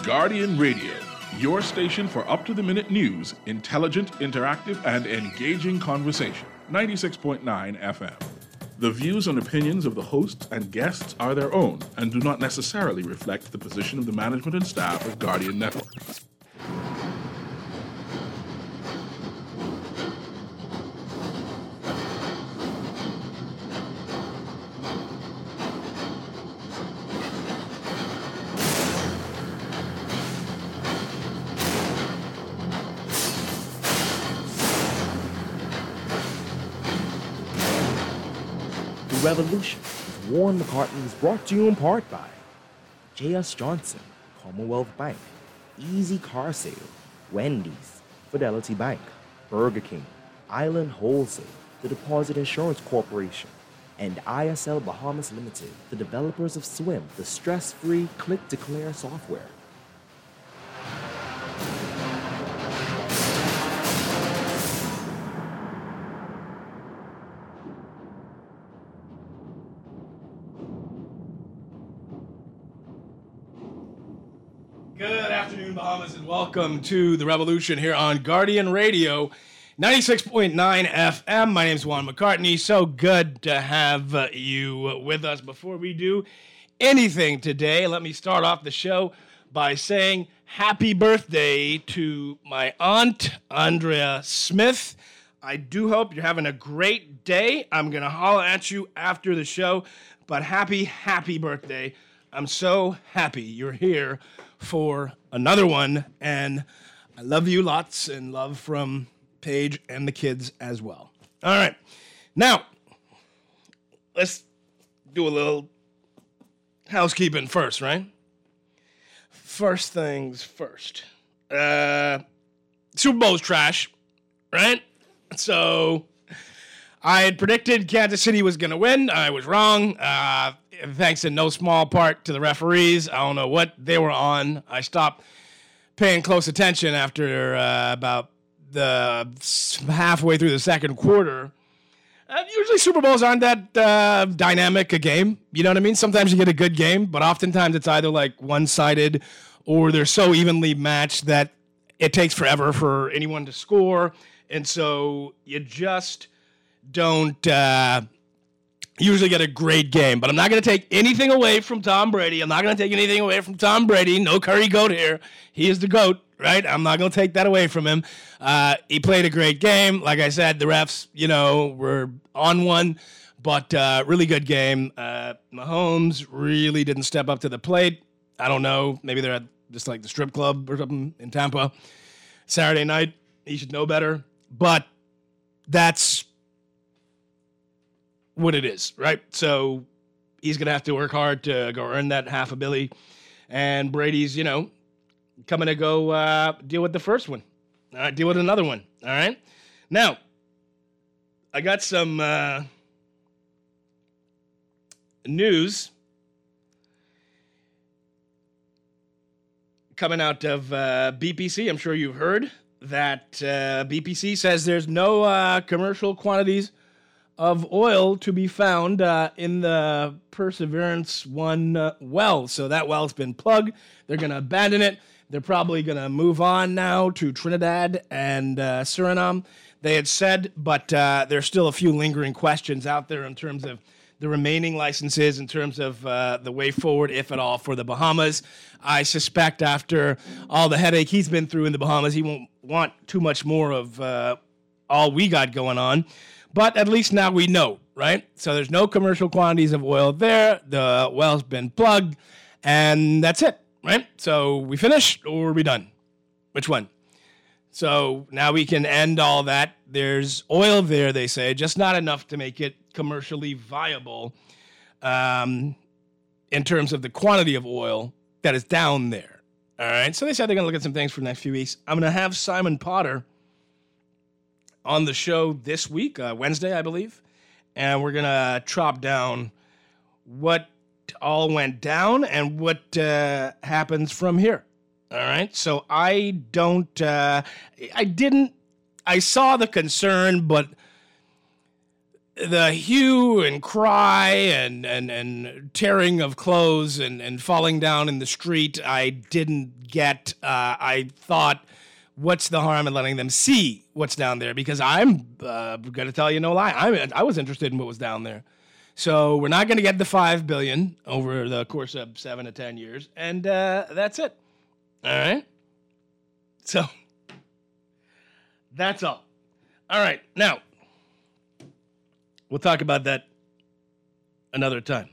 Guardian Radio, your station for up-to-the-minute news, intelligent, interactive, and engaging conversation. 96.9 FM. The views and opinions of the hosts and guests are their own and do not necessarily reflect the position of the management and staff of Guardian Network. Revolution with Warren McCartney is brought to you in part by J.S. Johnson, Commonwealth Bank, Easy Car Sale, Wendy's, Fidelity Bank, Burger King, Island Wholesale, the Deposit Insurance Corporation, and ISL Bahamas Limited, the developers of Swim, the stress-free click-to-clear software. Good afternoon, Bahamas, and welcome to the Revolution here on Guardian Radio, 96.9 FM. My name's Juan McCartney. So good to have you with us. Before we do anything today, let me start off the show by saying happy birthday to my aunt, Andrea Smith. I do hope you're having a great day. I'm going to holler at you after the show, but happy birthday. I'm so happy you're here for another one, and I love you lots, and love from Paige and the kids as well. All right, now let's do a little housekeeping first, right? First things first. Super Bowl's trash, right? So I had predicted Kansas City was going to win. I was wrong. Thanks in no small part to the referees. I don't know what they were on. I stopped paying close attention after about the halfway through the second quarter. Usually Super Bowls aren't that dynamic a game. You know what I mean? Sometimes you get a good game, but oftentimes it's either like one-sided or they're so evenly matched that it takes forever for anyone to score. And so you just don't usually get a great game. But I'm not going to take anything away from Tom Brady. I'm not going to take anything away from Tom Brady. No Curry GOAT here. He is the GOAT, right? I'm not going to take that away from him. He played a great game. Like I said, the refs, were on one. But really good game. Mahomes really didn't step up to the plate. I don't know. Maybe they're at just like the strip club or something in Tampa. Saturday night. He should know better. But that's what it is, right? So he's going to have to work hard to go earn that $500 million. And Brady's, coming to go deal with the first one. All right, deal with another one. All right. Now, I got some news coming out of BPC. I'm sure you've heard that BPC says there's no commercial quantities of oil to be found in the Perseverance 1 well. So that well's been plugged. They're going to abandon it. They're probably going to move on now to Trinidad and Suriname, they had said, but there's still a few lingering questions out there in terms of the remaining licenses, in terms of the way forward, if at all, for the Bahamas. I suspect after all the headache he's been through in the Bahamas, he won't want too much more of all we got going on. But at least now we know, right? So there's no commercial quantities of oil there. The well's been plugged, and that's it, right? So we finished, or are we done? Which one? So now we can end all that. There's oil there, they say, just not enough to make it commercially viable in terms of the quantity of oil that is down there. All right, so they said they're going to look at some things for the next few weeks. I'm going to have Simon Potter on the show this week, Wednesday, I believe, and we're going to chop down what all went down and what happens from here. All right, so I saw the concern, but the hue and cry and tearing of clothes and falling down in the street, I didn't get. I thought, what's the harm in letting them see what's down there? Because I'm going to tell you no lie. I was interested in what was down there. So we're not going to get the $5 billion over the course of 7 to 10 years, and that's it. All right? So that's all. All right, now, we'll talk about that another time.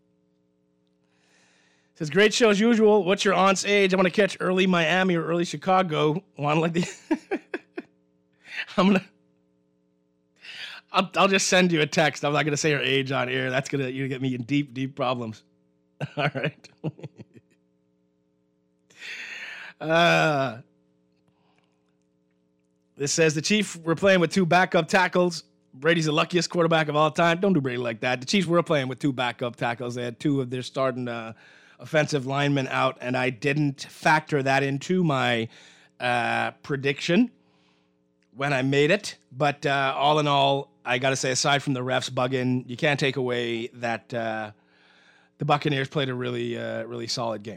It says, great show as usual. What's your aunt's age? I want to catch early Miami or early Chicago. Want like the... I'll just send you a text. I'm not going to say her age on air. That's going to get me in deep, deep problems. All right. This says the Chiefs were playing with 2 backup tackles. Brady's the luckiest quarterback of all time. Don't do Brady like that. The Chiefs were playing with 2 backup tackles. They had 2 of their starting offensive linemen out, and I didn't factor that into my prediction when I made it. But all in all, I got to say, aside from the refs bugging, you can't take away that the Buccaneers played a really, really solid game.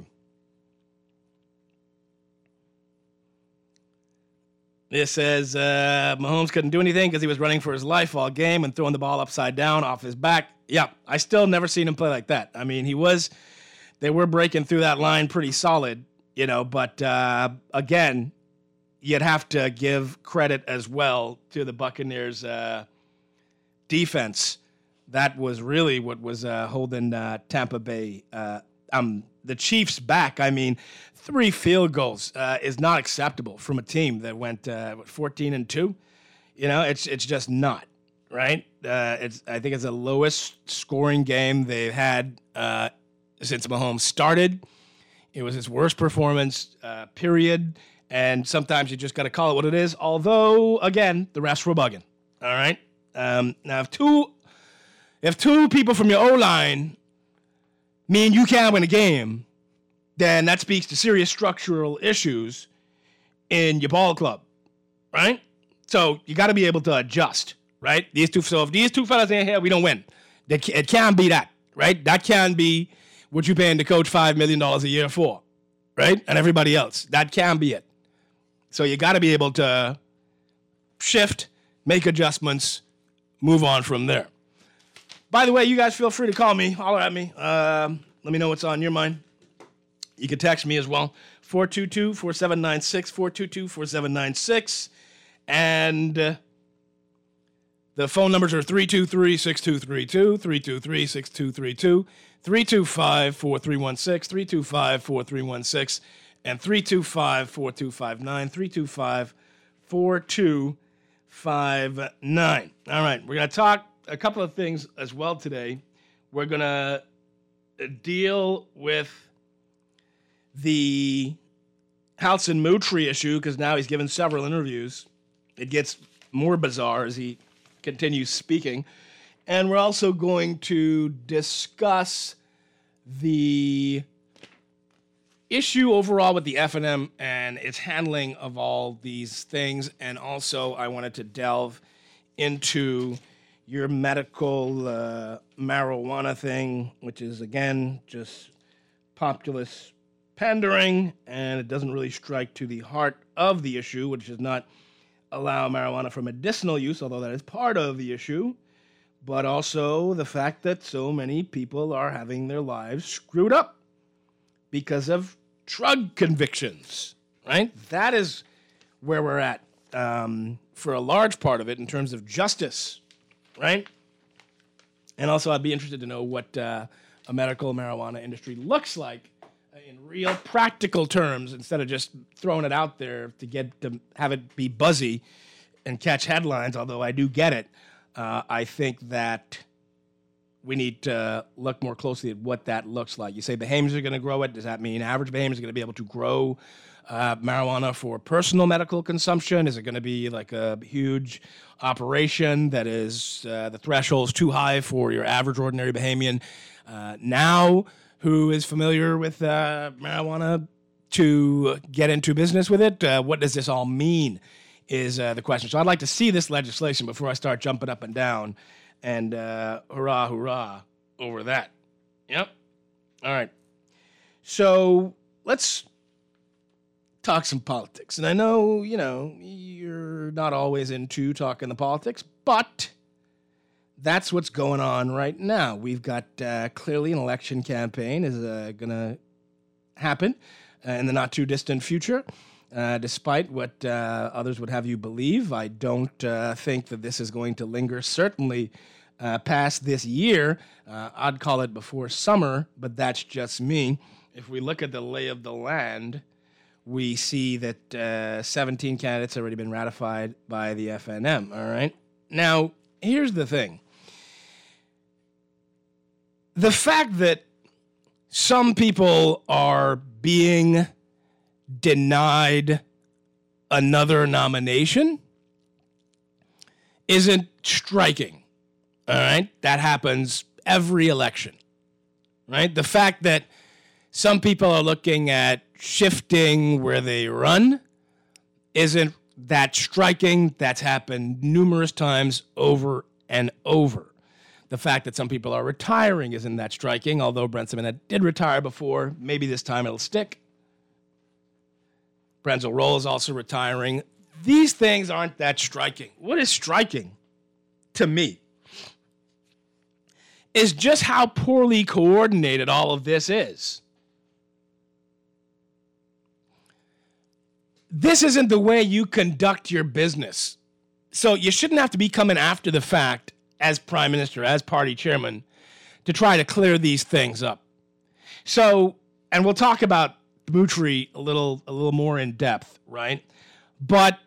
This says Mahomes couldn't do anything because he was running for his life all game and throwing the ball upside down off his back. Yeah, I still never seen him play like that. I mean, they were breaking through that line pretty solid, but again, you'd have to give credit as well to the Buccaneers defense. That was really what was holding Tampa Bay, the Chiefs back. I mean, 3 field goals is not acceptable from a team that went 14-2. It's just not, right? I think it's the lowest scoring game they've had since Mahomes started. It was his worst performance, period. And sometimes you just got to call it what it is. Although, again, the refs were bugging. All right. Now, if two people from your O-line mean you can't win a game, then that speaks to serious structural issues in your ball club, right? So you got to be able to adjust, right? So if these 2 fellas ain't here, we don't win. It can't be that, right? That can be what you're paying the coach $5 million a year for, right? And everybody else. That can be it. So you got to be able to shift, make adjustments, move on from there. By the way, you guys feel free to call me, holler at me. Let me know what's on your mind. You can text me as well, 422-4796, 422-4796. And the phone numbers are 323-6232, 323-6232, 325-4316, 325-4316, and 325-4259, 325-4259. All right, we're going to talk a couple of things as well today. We're going to deal with the Halson Moutrie issue because now he's given several interviews. It gets more bizarre as he continues speaking. And we're also going to discuss the issue overall with the F&M and its handling of all these things. And also I wanted to delve into your medical marijuana thing, which is, again, just populist pandering, and it doesn't really strike to the heart of the issue, which is not allow marijuana for medicinal use, although that is part of the issue, but also the fact that so many people are having their lives screwed up because of drug convictions, right? That is where we're at for a large part of it in terms of justice, right? And also I'd be interested to know what a medical marijuana industry looks like in real practical terms instead of just throwing it out there to have it be buzzy and catch headlines, although I do get it. I think that we need to look more closely at what that looks like. You say Bahamians are going to grow it. Does that mean average Bahamians are going to be able to grow marijuana for personal medical consumption? Is it going to be like a huge operation that is the threshold's too high for your average ordinary Bahamian now who is familiar with marijuana to get into business with it? What does this all mean is the question. So I'd like to see this legislation before I start jumping up and down And hurrah, hurrah over that. Yep. All right. So let's talk some politics. And I know, you're not always into talking the politics, but that's what's going on right now. We've got clearly an election campaign is going to happen in the not too distant future. Despite what others would have you believe, I don't think that this is going to linger, certainly past this year. I'd call it before summer, but that's just me. If we look at the lay of the land, we see that 17 candidates have already been ratified by the FNM, all right? Now, here's the thing. The fact that some people are being denied another nomination isn't striking, all right? That happens every election, right? The fact that some people are looking at shifting where they run isn't that striking. That's happened numerous times over and over. The fact that some people are retiring isn't that striking, although Brent Simonette did retire before. Maybe this time it'll stick. Brenzel Roll is also retiring. These things aren't that striking. What is striking to me is just how poorly coordinated all of this is. This isn't the way you conduct your business. So you shouldn't have to be coming after the fact as prime minister, as party chairman, to try to clear these things up. So, and we'll talk about Moutry a little more in depth, right? But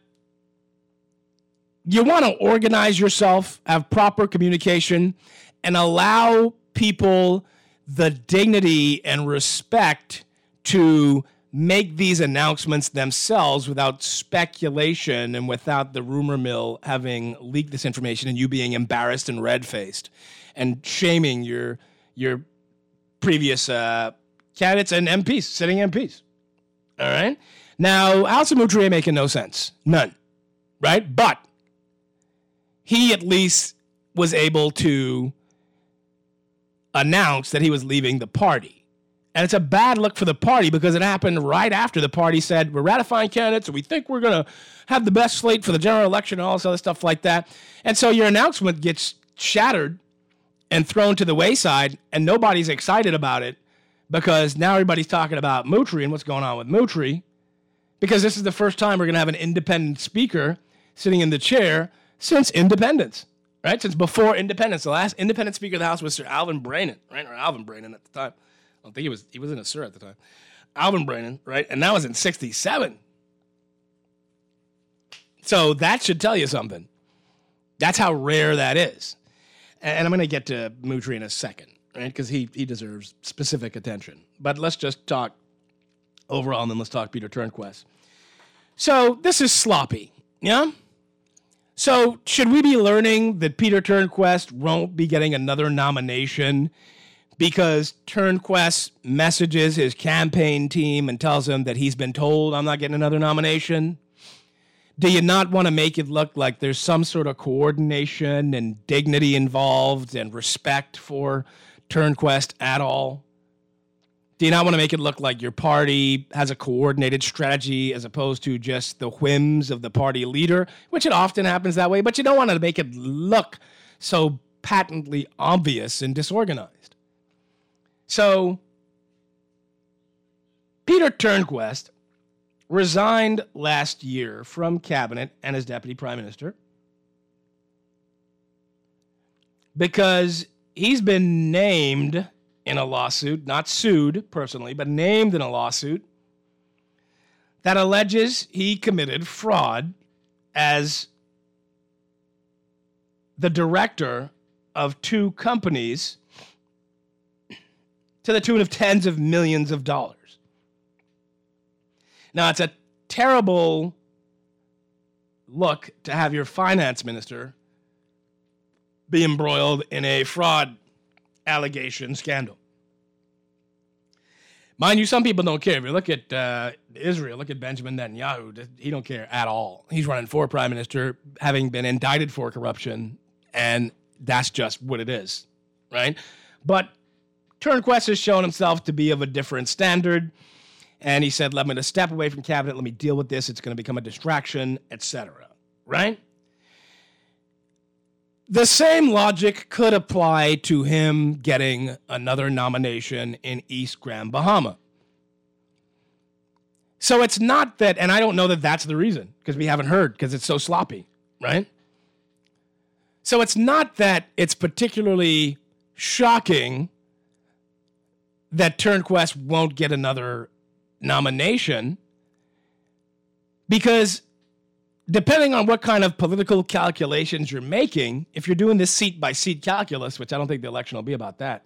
you want to organize yourself, have proper communication, and allow people the dignity and respect to make these announcements themselves without speculation and without the rumor mill having leaked this information and you being embarrassed and red-faced and shaming your previous candidates and MPs, sitting MPs. All right? Now, Alison Moutry making no sense. None. Right? But he at least was able to announce that he was leaving the party. And it's a bad look for the party because it happened right after the party said, we're ratifying candidates and we think we're going to have the best slate for the general election and all this other stuff like that. And so your announcement gets shattered and thrown to the wayside and nobody's excited about it because now everybody's talking about Moutry and what's going on with Moutry because this is the first time we're going to have an independent speaker sitting in the chair since independence, right? Since before independence. The last independent speaker of the House was Sir Alvin Brannan, right? Or Alvin Brannan at the time. I don't think he wasn't a sir at the time. Alvin Brannan, right? And that was in 1967. So that should tell you something. That's how rare that is. And I'm going to get to Moutry in a second, right? Because he deserves specific attention. But let's just talk overall, and then let's talk Peter Turnquest. So this is sloppy, yeah? So should we be learning that Peter Turnquest won't be getting another nomination because Turnquest messages his campaign team and tells them that he's been told, I'm not getting another nomination? Do you not want to make it look like there's some sort of coordination and dignity involved and respect for Turnquest at all? Do you not want to make it look like your party has a coordinated strategy as opposed to just the whims of the party leader, which it often happens that way, but you don't want to make it look so patently obvious and disorganized. So, Peter Turnquest resigned last year from cabinet and as deputy prime minister because he's been named in a lawsuit, not sued personally, but named in a lawsuit that alleges he committed fraud as the director of two companies to the tune of tens of millions of dollars. Now, it's a terrible look to have your finance minister be embroiled in a fraud allegation scandal. Mind you, some people don't care. If you look at Israel, look at Benjamin Netanyahu, he don't care at all. He's running for prime minister, having been indicted for corruption, and that's just what it is, right? But Turnquest has shown himself to be of a different standard, and he said, let me just step away from cabinet, let me deal with this, it's going to become a distraction, etc., right? The same logic could apply to him getting another nomination in East Grand Bahama. So it's not that, and I don't know that that's the reason, because we haven't heard, because it's so sloppy, right? So it's not that it's particularly shocking that Turnquest won't get another nomination, because depending on what kind of political calculations you're making, if you're doing this seat-by-seat calculus, which I don't think the election will be about that,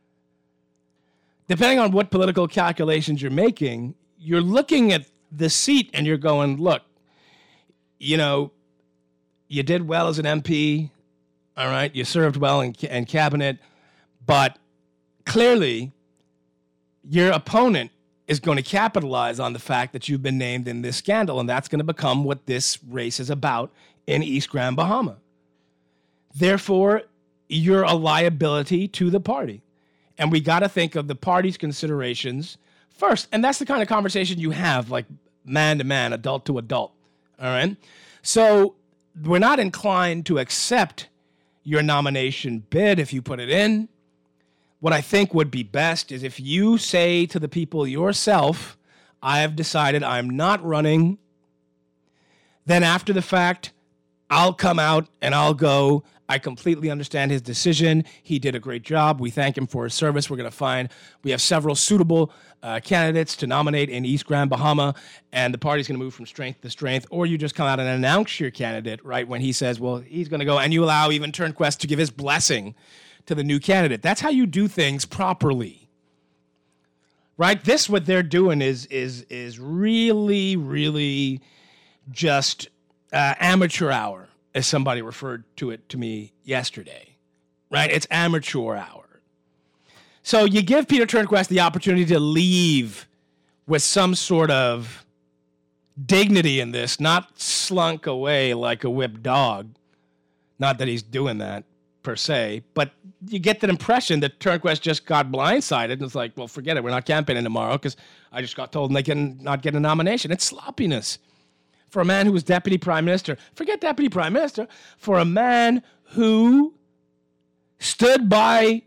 depending on what political calculations you're making, you're looking at the seat and you're going, look, you know, you did well as an MP, all right, you served well in cabinet, but clearly your opponent is going to capitalize on the fact that you've been named in this scandal, and that's going to become what this race is about in East Grand Bahama. Therefore, you're a liability to the party. And we got to think of the party's considerations first. And that's the kind of conversation you have, like man to man, adult to adult. All right? So we're not inclined to accept your nomination bid if you put it in. What I think would be best is if you say to the people yourself, I have decided I'm not running, then after the fact, I'll come out and I'll go, I completely understand his decision. He did a great job. We thank him for his service. We have several suitable candidates to nominate in East Grand Bahama, and the party's going to move from strength to strength. Or you just come out and announce your candidate, right, when he says, well, he's going to go, and you allow even Turnquest to give his blessing to the new candidate. That's how you do things properly, right? What they're doing is really, really just amateur hour, as somebody referred to it to me yesterday, right? It's amateur hour. So you give Peter Turnquest the opportunity to leave with some sort of dignity in this, not slunk away like a whipped dog. Not that he's doing that per se, but you get that impression that Turnquest just got blindsided and it's like, well, forget it. We're not campaigning tomorrow because I just got told they can not get a nomination. It's sloppiness. For a man who was deputy prime minister, forget deputy prime minister, for a man who stood by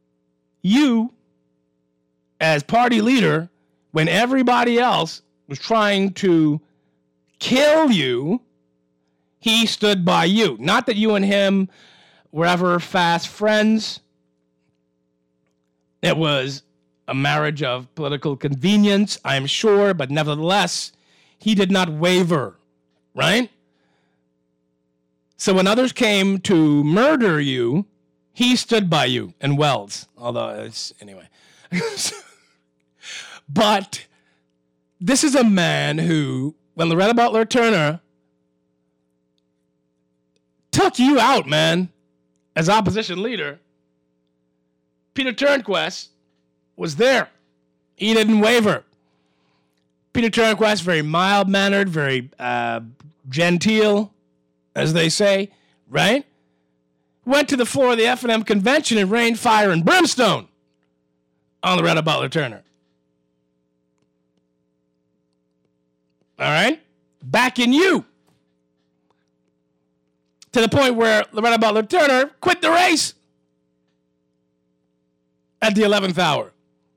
you as party leader when everybody else was trying to kill you, he stood by you. Not that you and him were ever fast friends. It was a marriage of political convenience, I'm sure, but nevertheless, he did not waver, right? So when others came to murder you, he stood by you in Wells. Anyway. But this is a man who, when Loretta Butler Turner took you out, man, as opposition leader, Peter Turnquest was there. He didn't waver. Peter Turnquest, very mild-mannered, very genteel, as they say, right? Went to the floor of the F&M convention and rained fire and brimstone on Loretta Butler Turner. All right? Backing you. To the point where Loretta Butler Turner quit the race at the 11th hour.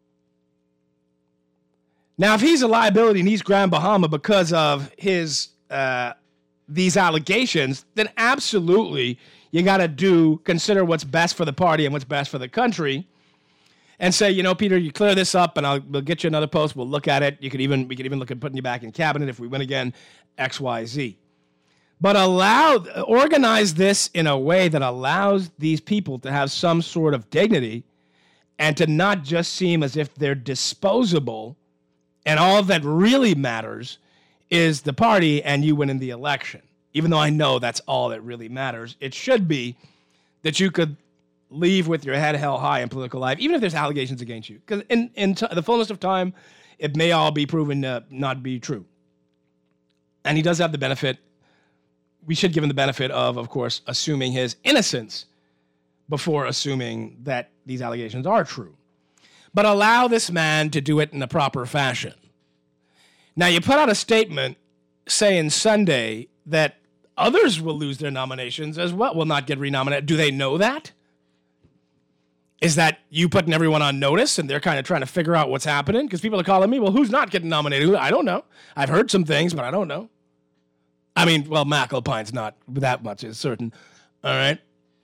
Now, if he's a liability in East Grand Bahama because of his these allegations, then absolutely you got to consider what's best for the party and what's best for the country, and say, you know, Peter, you clear this up, and we'll get you another post. We'll look at it. We could even look at putting you back in cabinet if we win again, X, Y, Z. But organize this in a way that allows these people to have some sort of dignity and to not just seem as if they're disposable. And all that really matters is the party and you winning the election. Even though I know that's all that really matters, it should be that you could leave with your head held high in political life, even if there's allegations against you. Because in the fullness of time, it may all be proven to not be true. And he does have the benefit, we should give him the benefit of course, assuming his innocence before assuming that these allegations are true. But allow this man to do it in a proper fashion. Now, you put out a statement saying Sunday that others will lose their nominations as well, will not get renominated. Do they know that? Is that you putting everyone on notice and they're kind of trying to figure out what's happening? Because people are calling me, well, who's not getting nominated? I don't know. I've heard some things, but I don't know. I mean, well, McAlpine's not that much is certain. All right.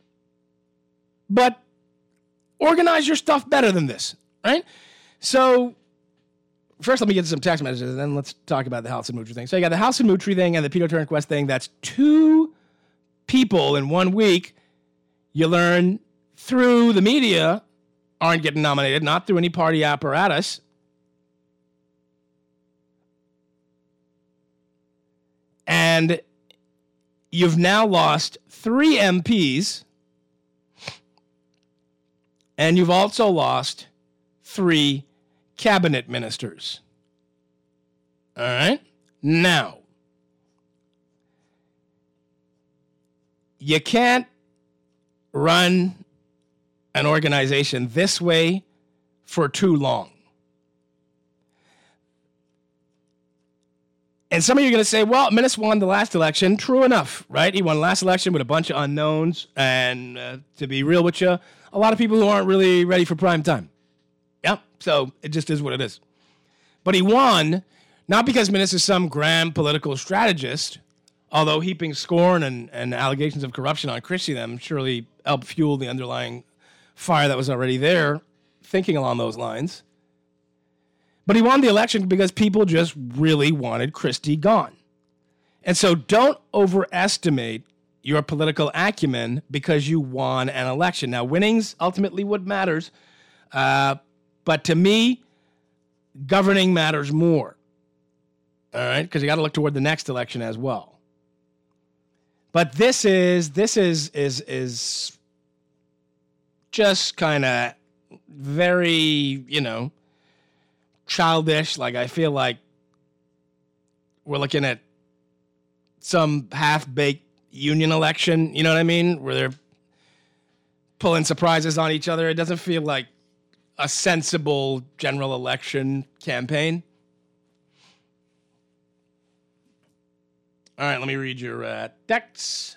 But organize your stuff better than this, right? So first, let me get some text messages, and then let's talk about the House and Moutry thing. So you got the House and Moutry thing and the Peter Turnquest thing. That's two people in 1 week you learn through the media aren't getting nominated, not through any party apparatus. And you've now lost 3 MPs, and you've also lost 3 cabinet ministers. All right? Now, you can't run an organization this way for too long. And some of you are going to say, well, Minnis won the last election. True enough, right? He won the last election with a bunch of unknowns. And to be real with you, a lot of people who aren't really ready for prime time. Yep. So it just is what it is. But he won, not because Minnis is some grand political strategist, although heaping scorn and allegations of corruption on Christie them surely helped fuel the underlying fire that was already there, thinking along those lines. But he won the election because people just really wanted Christie gone. And so don't overestimate your political acumen because you won an election. Now, winning's ultimately what matters. But to me, governing matters more. All right? Because you got to look toward the next election as well. But this is just kind of very, childish. Like, I feel like we're looking at some half-baked union election, you know what I mean? Where they're pulling surprises on each other. It doesn't feel like a sensible general election campaign. All right, let me read your texts.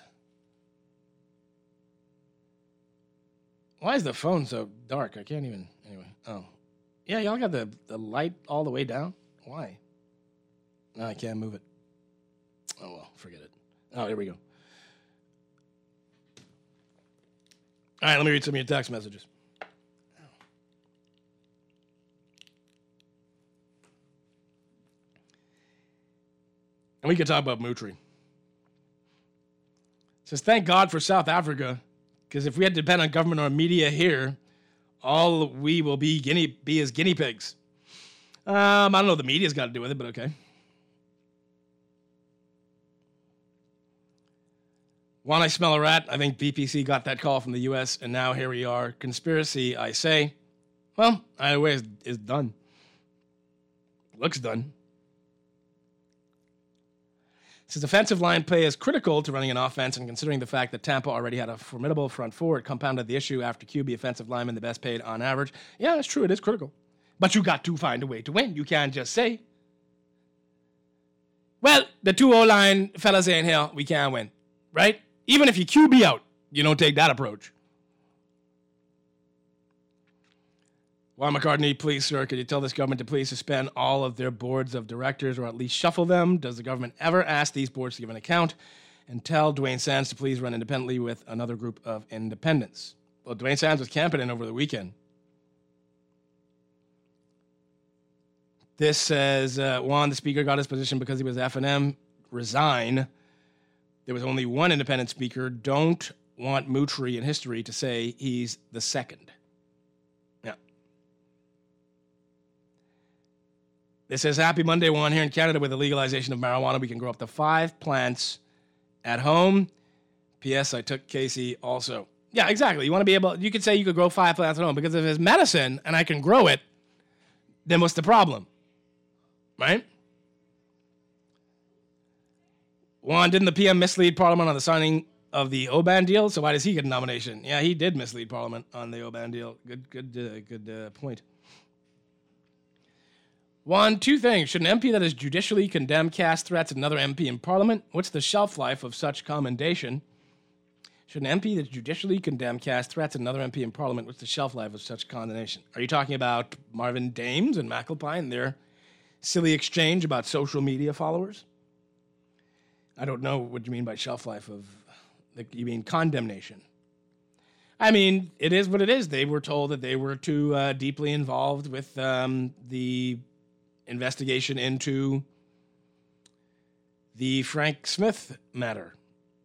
Why is the phone so dark? I can't even... Anyway, oh. Yeah, y'all got the light all the way down? Why? No, I can't move it. Oh, well, forget it. Oh, here we go. All right, let me read some of your text messages. And we could talk about Moutry. It says, thank God for South Africa, because if we had to depend on government or media here, all we will be as guinea pigs. I don't know what the media's got to do with it, but okay. When I smell a rat, I think BPC got that call from the U.S., and now here we are. Conspiracy, I say. Well, either way, it's done. Looks done. Says offensive line play is critical to running an offense, and considering the fact that Tampa already had a formidable front four, it compounded the issue after QB offensive lineman the best paid on average. Yeah, that's true. It is critical. But you got to find a way to win. You can't just say, well, the 2 O-line fellas ain't here. We can't win. Right? Even if you QB out, you don't take that approach. Juan McCartney, please, sir, could you tell this government to please suspend all of their boards of directors or at least shuffle them? Does the government ever ask these boards to give an account? And tell Dwayne Sands to please run independently with another group of independents. Well, Dwayne Sands was camping in over the weekend. This says, Juan, the speaker got his position because he was F&M. Resign. There was only one independent speaker. Don't want Moutry in history to say he's the second. This says, happy Monday, Juan. Here in Canada, with the legalization of marijuana, we can grow up to 5 plants at home. P.S. I took Casey also. Yeah, exactly. You want to be able, you could say you could grow 5 plants at home, because if it's medicine and I can grow it, then what's the problem? Right? Juan, didn't the PM mislead Parliament on the signing of the Oban deal, so why does he get a nomination? Yeah, he did mislead Parliament on the Oban deal. Good point. One, two things. Should an MP that is judicially condemned cast threats at another MP in Parliament? What's the shelf life of such commendation? Should an MP that's judicially condemned cast threats at another MP in Parliament? What's the shelf life of such condemnation? Are you talking about Marvin Dames and McAlpine and their silly exchange about social media followers? I don't know what you mean by shelf life of, you mean condemnation. I mean, it is what it is. They were told that they were too deeply involved with the investigation into the Frank Smith matter.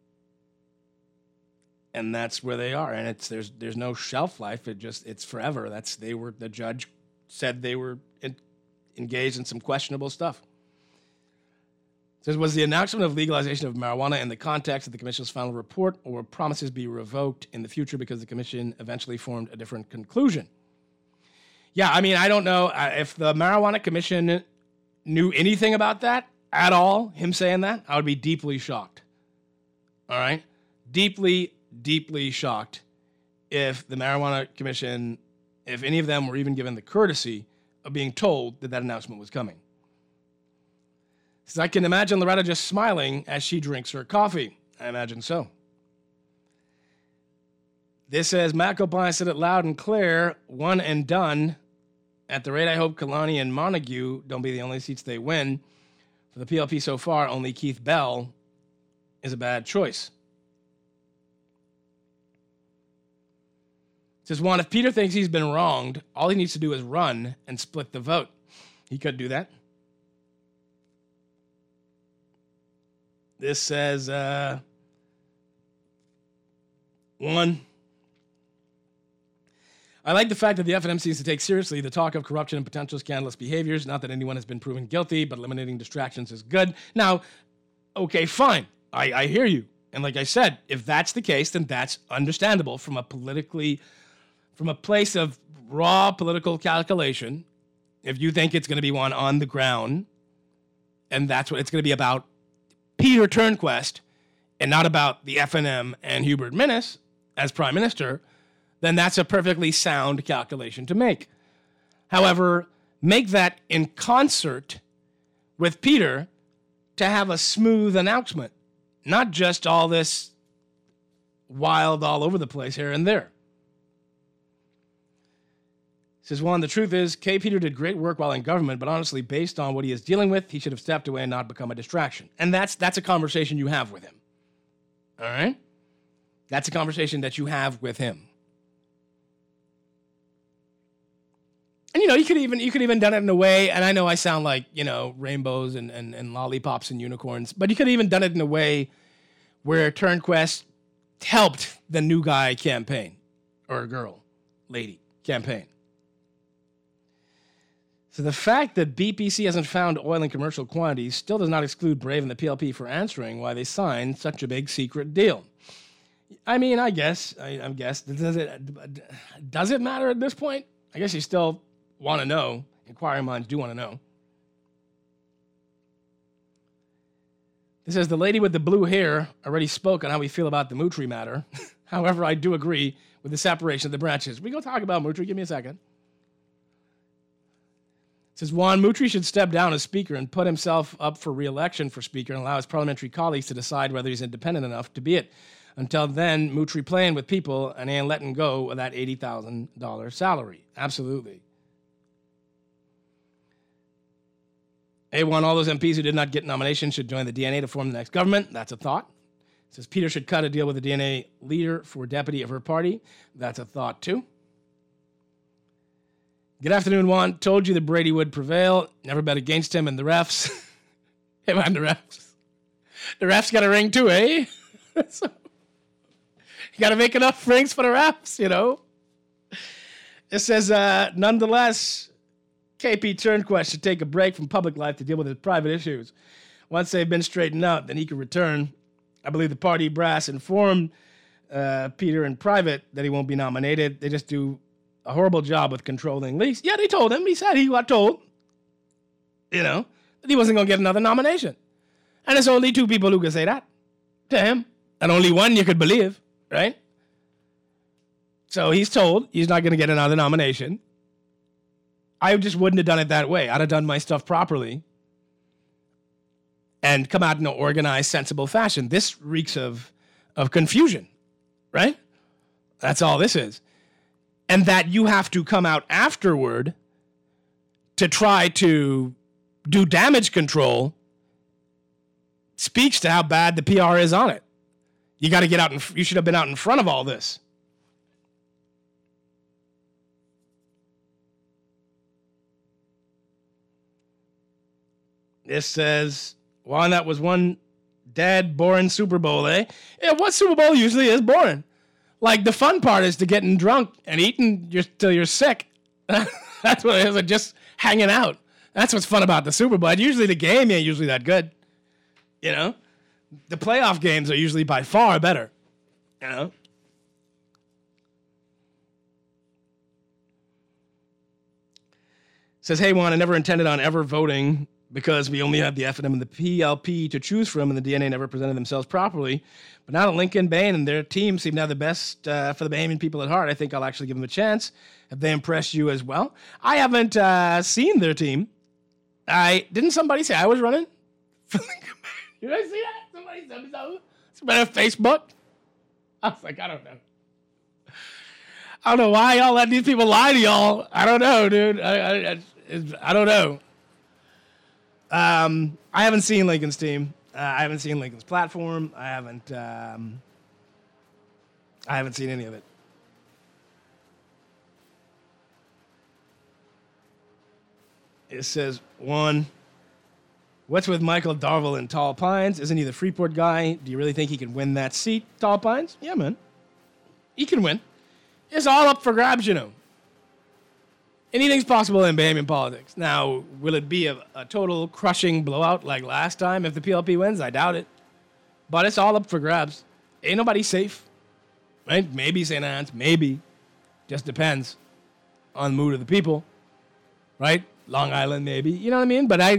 And that's where they are. And there's no shelf life. It's forever. The judge said they were engaged in some questionable stuff. It says, was the announcement of legalization of marijuana in the context of the commission's final report, or promises be revoked in the future because the commission eventually formed a different conclusion? Yeah, I mean, I don't know if the marijuana commission knew anything about that at all, him saying that, I would be deeply shocked. All right? Deeply, deeply shocked if the marijuana commission, if any of them were even given the courtesy of being told that announcement was coming. So I can imagine Loretta just smiling as she drinks her coffee. I imagine so. This says, McAlpine said it loud and clear, one and done. At the rate, I hope Kalani and Montague don't be the only seats they win. For the PLP so far, only Keith Bell is a bad choice. It says, Juan, if Peter thinks he's been wronged, all he needs to do is run and split the vote. He could do that. This says, one, I like the fact that the FNM seems to take seriously the talk of corruption and potential scandalous behaviors. Not that anyone has been proven guilty, but eliminating distractions is good. Now, okay, fine. I hear you. And like I said, if that's the case, then that's understandable from a place of raw political calculation. If you think it's going to be one on the ground, and that's what it's going to be about, Peter Turnquest, and not about the FNM and Hubert Minnis as Prime Minister, then that's a perfectly sound calculation to make. However, make that in concert with Peter to have a smooth announcement, not just all this wild all over the place here and there. Says, Juan, the truth is, K. Peter did great work while in government, but honestly, based on what he is dealing with, he should have stepped away and not become a distraction. And that's a conversation you have with him. All right? That's a conversation that you have with him. And, you could even done it in a way, and I know I sound like, rainbows and lollipops and unicorns, but you could have even done it in a way where Turnquest helped the new guy campaign, or girl, lady campaign. So the fact that BPC hasn't found oil in commercial quantities still does not exclude Brave and the PLP for answering why they signed such a big secret deal. I mean, I guess, does it matter at this point? I guess you still want to know. Inquiring minds do want to know. It says, the lady with the blue hair already spoke on how we feel about the Moutry matter. However, I do agree with the separation of the branches. We go talk about Moutry. Give me a second. It says, Juan, Moutry should step down as Speaker and put himself up for re-election for Speaker and allow his parliamentary colleagues to decide whether he's independent enough to be it. Until then, Moutry playing with people and ain't letting go of that $80,000 salary. Absolutely. A1, all those MPs who did not get nominations should join the DNA to form the next government. That's a thought. It says Peter should cut a deal with the DNA leader for deputy of her party. That's a thought, too. Good afternoon, Juan. Told you that Brady would prevail. Never bet against him and the refs. Hey, man, the refs. The refs got a ring, too, eh? So, you got to make enough rings for the refs, It says, nonetheless, KP Turnquest should take a break from public life to deal with his private issues. Once they've been straightened out, then he can return. I believe the party brass informed Peter in private that he won't be nominated. They just do a horrible job with controlling leaks. Yeah, they told him. He said he got told, that he wasn't going to get another nomination. And there's only two people who can say that to him. and only one you could believe, right? So he's told he's not going to get another nomination. I just wouldn't have done it that way. I'd have done my stuff properly and come out in an organized, sensible fashion. This reeks of confusion, right? That's all this is. And that you have to come out afterward to try to do damage control speaks to how bad the PR is on it. You got to get out and you should have been out in front of all this. This says, well, that was one dead, boring Super Bowl, eh? Yeah, what Super Bowl usually is boring? Like, the fun part is to getting drunk and eating till you're sick. That's what it is, like just hanging out. That's what's fun about the Super Bowl. And usually the game ain't usually that good, you know? The playoff games are usually by far better, you know? Says, hey, Juan, I never intended on ever voting because we only have the FNM and the PLP to choose from, and the DNA never presented themselves properly. But now that Lincoln Bain and their team seem to have the best for the Bahamian people at heart, I think I'll actually give them a chance if they impress you as well. I haven't seen their team. Didn't somebody say I was running for Lincoln Bain? Did I see that? Somebody said me something? Somebody on Facebook? I was like, I don't know. I don't know why y'all let these people lie to y'all. I don't know, dude. I don't know. I haven't seen Lincoln's team. I haven't seen Lincoln's platform. I haven't seen any of it. It says, one, what's with Michael Darville in Tall Pines? Isn't he the Freeport guy? Do you really think he can win that seat, Tall Pines? Yeah, man. He can win. It's all up for grabs, you know. Anything's possible in Bahamian politics. Now, will it be a total crushing blowout like last time if the PLP wins? I doubt it. But it's all up for grabs. Ain't nobody safe. Right? Maybe St. Anne's. Maybe. Just depends on the mood of the people. Right? Long Island, maybe. You know what I mean? But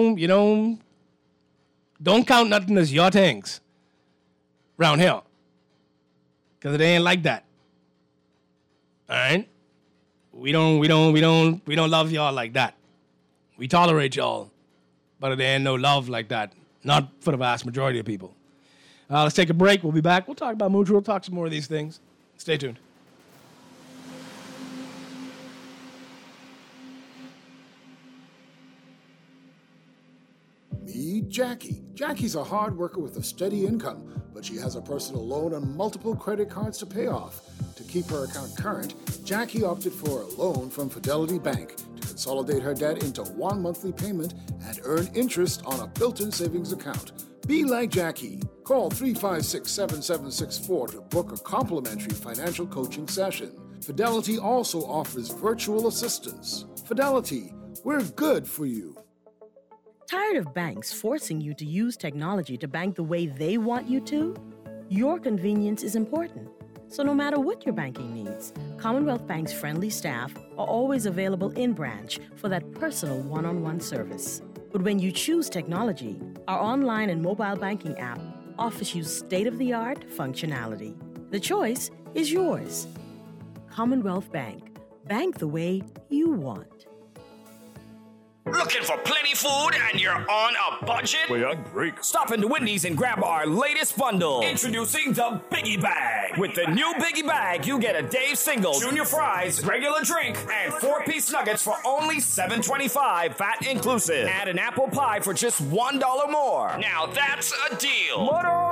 don't count nothing as your things round here. Because it ain't like that. All right? We don't love y'all like that. We tolerate y'all, but there ain't no love like that. Not for the vast majority of people. Let's take a break. We'll be back. We'll talk about Mutual. We'll talk some more of these things. Stay tuned. Meet Jackie. Jackie's a hard worker with a steady income, but she has a personal loan and multiple credit cards to pay off. To keep her account current, Jackie opted for a loan from Fidelity Bank to consolidate her debt into one monthly payment and earn interest on a built-in savings account. Be like Jackie. Call 356-7764 to book a complimentary financial coaching session. Fidelity also offers virtual assistance. Fidelity, we're good for you. Tired of banks forcing you to use technology to bank the way they want you to? Your convenience is important. So no matter what your banking needs, Commonwealth Bank's friendly staff are always available in branch for that personal one-on-one service. But when you choose technology, our online and mobile banking app offers you state-of-the-art functionality. The choice is yours. Commonwealth Bank. Bank the way you want. Looking for plenty food and you're on a budget? Wait, I'm break. Stop into Wendy's and grab our latest bundle. Introducing the Biggie Bag. With the new Biggie Bag, you get a Dave single, junior fries, regular drink, and 4-piece nuggets for only $7.25, VAT inclusive. Add an apple pie for just $1 more. Now that's a deal.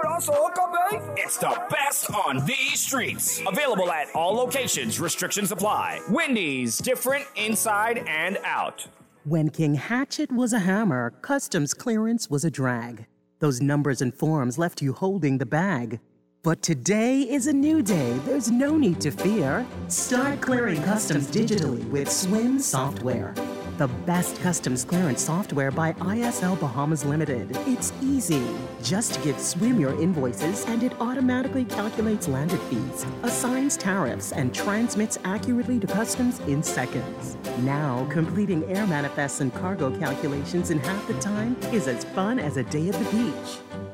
It's the best on these streets. Available at all locations. Restrictions apply. Wendy's, different inside and out. When King Hatchet was a hammer, customs clearance was a drag. Those numbers and forms left you holding the bag. But today is a new day. There's no need to fear. Start clearing customs digitally with SWIM software. The best customs clearance software by ISL Bahamas Limited. It's easy. Just give SWIM your invoices and it automatically calculates landed fees, assigns tariffs, and transmits accurately to customs in seconds. Now, completing air manifests and cargo calculations in half the time is as fun as a day at the beach.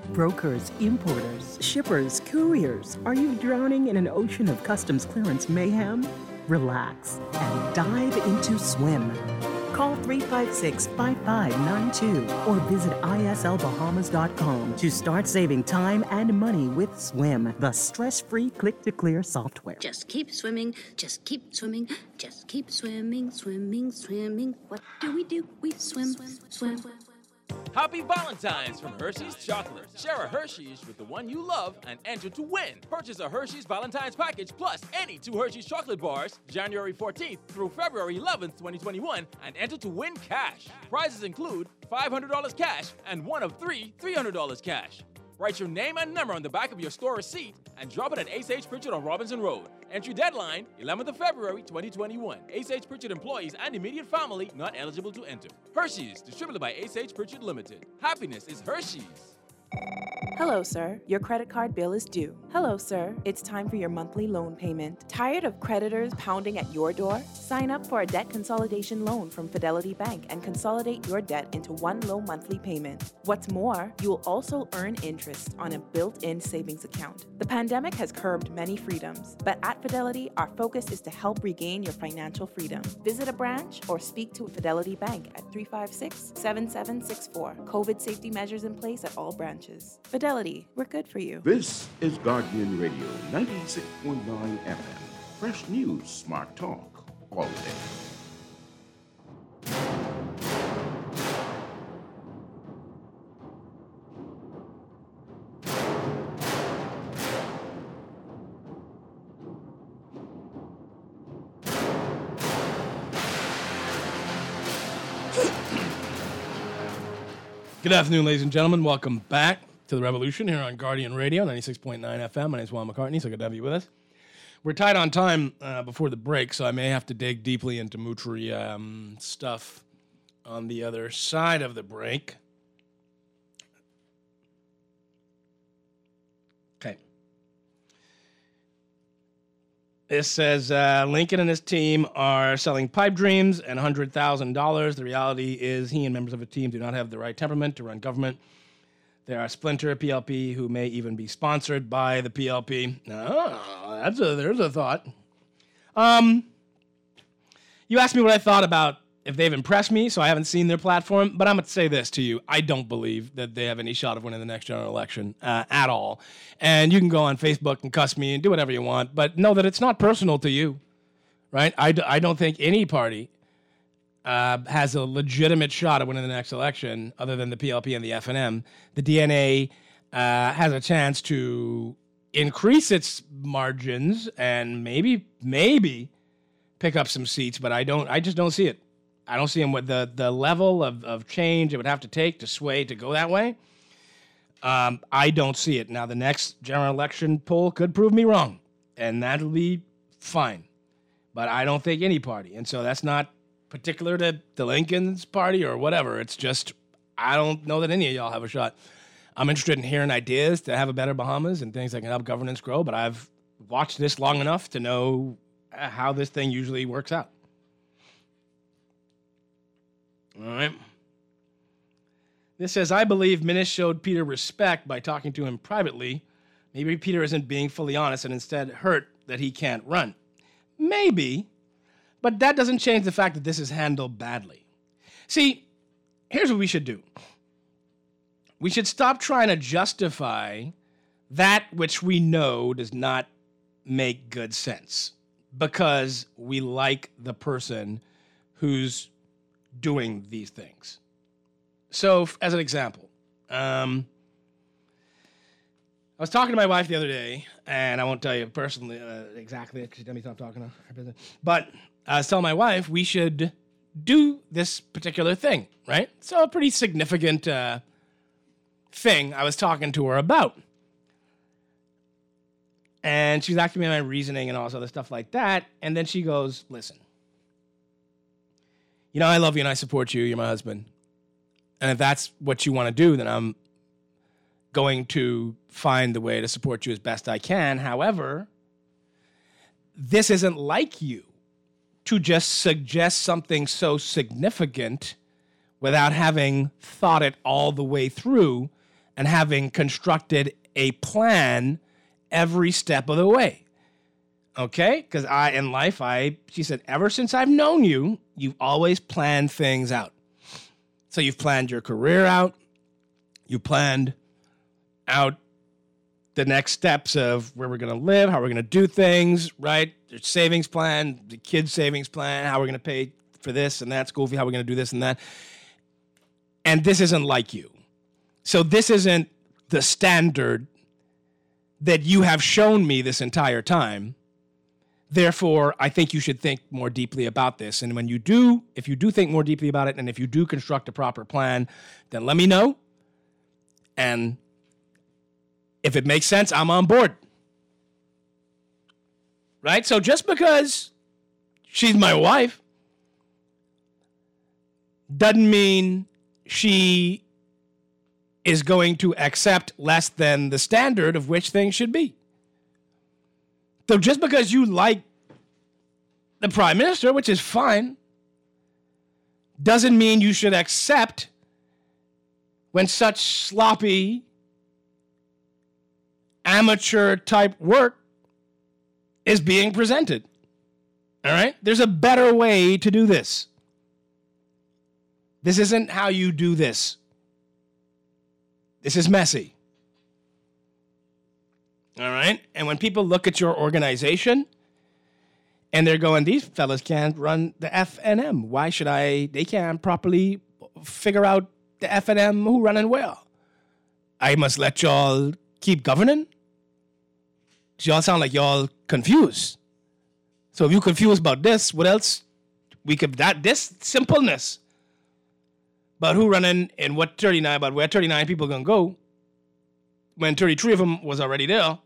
Brokers, importers, shippers, couriers, are you drowning in an ocean of customs clearance mayhem? Relax and dive into Swim. Call 356-5592 or visit islbahamas.com to start saving time and money with Swim, the stress-free click-to-clear software. Just keep swimming, just keep swimming, just keep swimming, swimming, swimming. What do? We swim, swim. Happy Valentine's from Hershey's Chocolate. Share a Hershey's with the one you love and enter to win. Purchase a Hershey's Valentine's package plus any 2 Hershey's chocolate bars January 14th through February 11th, 2021 and enter to win cash. Prizes include $500 cash and one of 3 $300 cash. Write your name and number on the back of your store receipt and drop it at Ace H. Pritchard on Robinson Road. Entry deadline, 11th of February, 2021. Ace H. Pritchard employees and immediate family not eligible to enter. Hershey's, distributed by Ace H. Pritchard Limited. Happiness is Hershey's. Hello, sir. Your credit card bill is due. Hello, sir. It's time for your monthly loan payment. Tired of creditors pounding at your door? Sign up for a debt consolidation loan from Fidelity Bank and consolidate your debt into one low monthly payment. What's more, you will also earn interest on a built-in savings account. The pandemic has curbed many freedoms, but at Fidelity, our focus is to help regain your financial freedom. Visit a branch or speak to Fidelity Bank at 356-7764. COVID safety measures in place at all branches. Fidelity, we're good for you. This is Guardian Radio 96.9 FM. Fresh news, smart talk, all day. Good afternoon, ladies and gentlemen. Welcome back to The Revolution here on Guardian Radio, 96.9 FM. My name is Juan McCartney, so good to have you with us. We're tight on time before the break, so I may have to dig deeply into Moutry stuff on the other side of the break. Okay. This says Lincoln and his team are selling pipe dreams and $100,000. The reality is he and members of a team do not have the right temperament to run government. There are splinter PLP who may even be sponsored by the PLP. Oh, there's a thought. You asked me what I thought about if they've impressed me, so I haven't seen their platform, but I'm going to say this to you. I don't believe that they have any shot of winning the next general election at all. And you can go on Facebook and cuss me and do whatever you want, but know that it's not personal to you, right? I don't think any party has a legitimate shot of winning the next election other than the PLP and the FNM. The DNA has a chance to increase its margins and maybe pick up some seats, but I just don't see it. I don't see them with the level of change it would have to take to sway to go that way. I don't see it. Now, the next general election poll could prove me wrong, and that'll be fine. But I don't think any party. And so that's not particular to Lincoln's party or whatever. It's just I don't know that any of y'all have a shot. I'm interested in hearing ideas to have a better Bahamas and things that can help governance grow, but I've watched this long enough to know how this thing usually works out. All right. This says, I believe Minnis showed Peter respect by talking to him privately. Maybe Peter isn't being fully honest and instead hurt that he can't run. Maybe, but that doesn't change the fact that this is handled badly. See, here's what we should do. We should stop trying to justify that which we know does not make good sense because we like the person who's doing these things. So, as an example, I was talking to my wife the other day, and I won't tell you personally exactly because she told me to stop talking to her business. But I was telling my wife we should do this particular thing, right? So a pretty significant thing I was talking to her about. And she was asking me my reasoning and all this other stuff like that. And then she goes, listen, you know, I love you and I support you. You're my husband. And if that's what you want to do, then I'm going to find the way to support you as best I can. However, this isn't like you to just suggest something so significant without having thought it all the way through and having constructed a plan every step of the way. Okay? Because she said, ever since I've known you, you've always planned things out. So you've planned your career out. You planned out the next steps of where we're going to live, how we're going to do things, right? Your savings plan, the kids' savings plan, how we're going to pay for this and that school fee, how we're going to do this and that. And this isn't like you. So this isn't the standard that you have shown me this entire time. Therefore, I think you should think more deeply about this. And when you do, if you do think more deeply about it, and if you do construct a proper plan, then let me know. And if it makes sense, I'm on board. Right? So just because she's my wife doesn't mean she is going to accept less than the standard of which things should be. So just because you like the prime minister, which is fine, doesn't mean you should accept when such sloppy, amateur-type work is being presented. All right? There's a better way to do this. This isn't how you do this. This is messy. All right? And when people look at your organization and they're going, these fellas can't run the FNM. Why should they can't properly figure out the FNM who running well. I must let y'all keep governing? Y'all sound like y'all confused. So if you confused about this, what else? This simpleness. But who running and what 39, about where 39 people going to go when 33 of them was already there.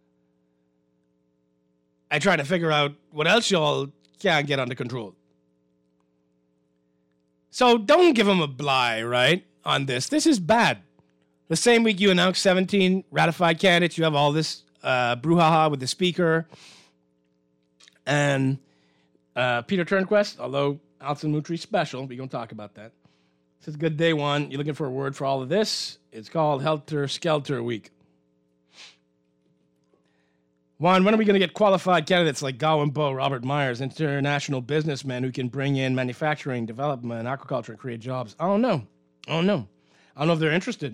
I try to figure out what else y'all can't get under control. So don't give them a bly, right, on this. This is bad. The same week you announced 17 ratified candidates, you have all this brouhaha with the speaker and Peter Turnquist, although Alton Moutry special, we're going to talk about that. This is good day one. You're looking for a word for all of this. It's called Helter Skelter Week. Juan, when are we going to get qualified candidates like Gowan Bowe, Robert Myers, international businessmen who can bring in manufacturing, development, aquaculture, and create jobs? I don't know. I don't know if they're interested.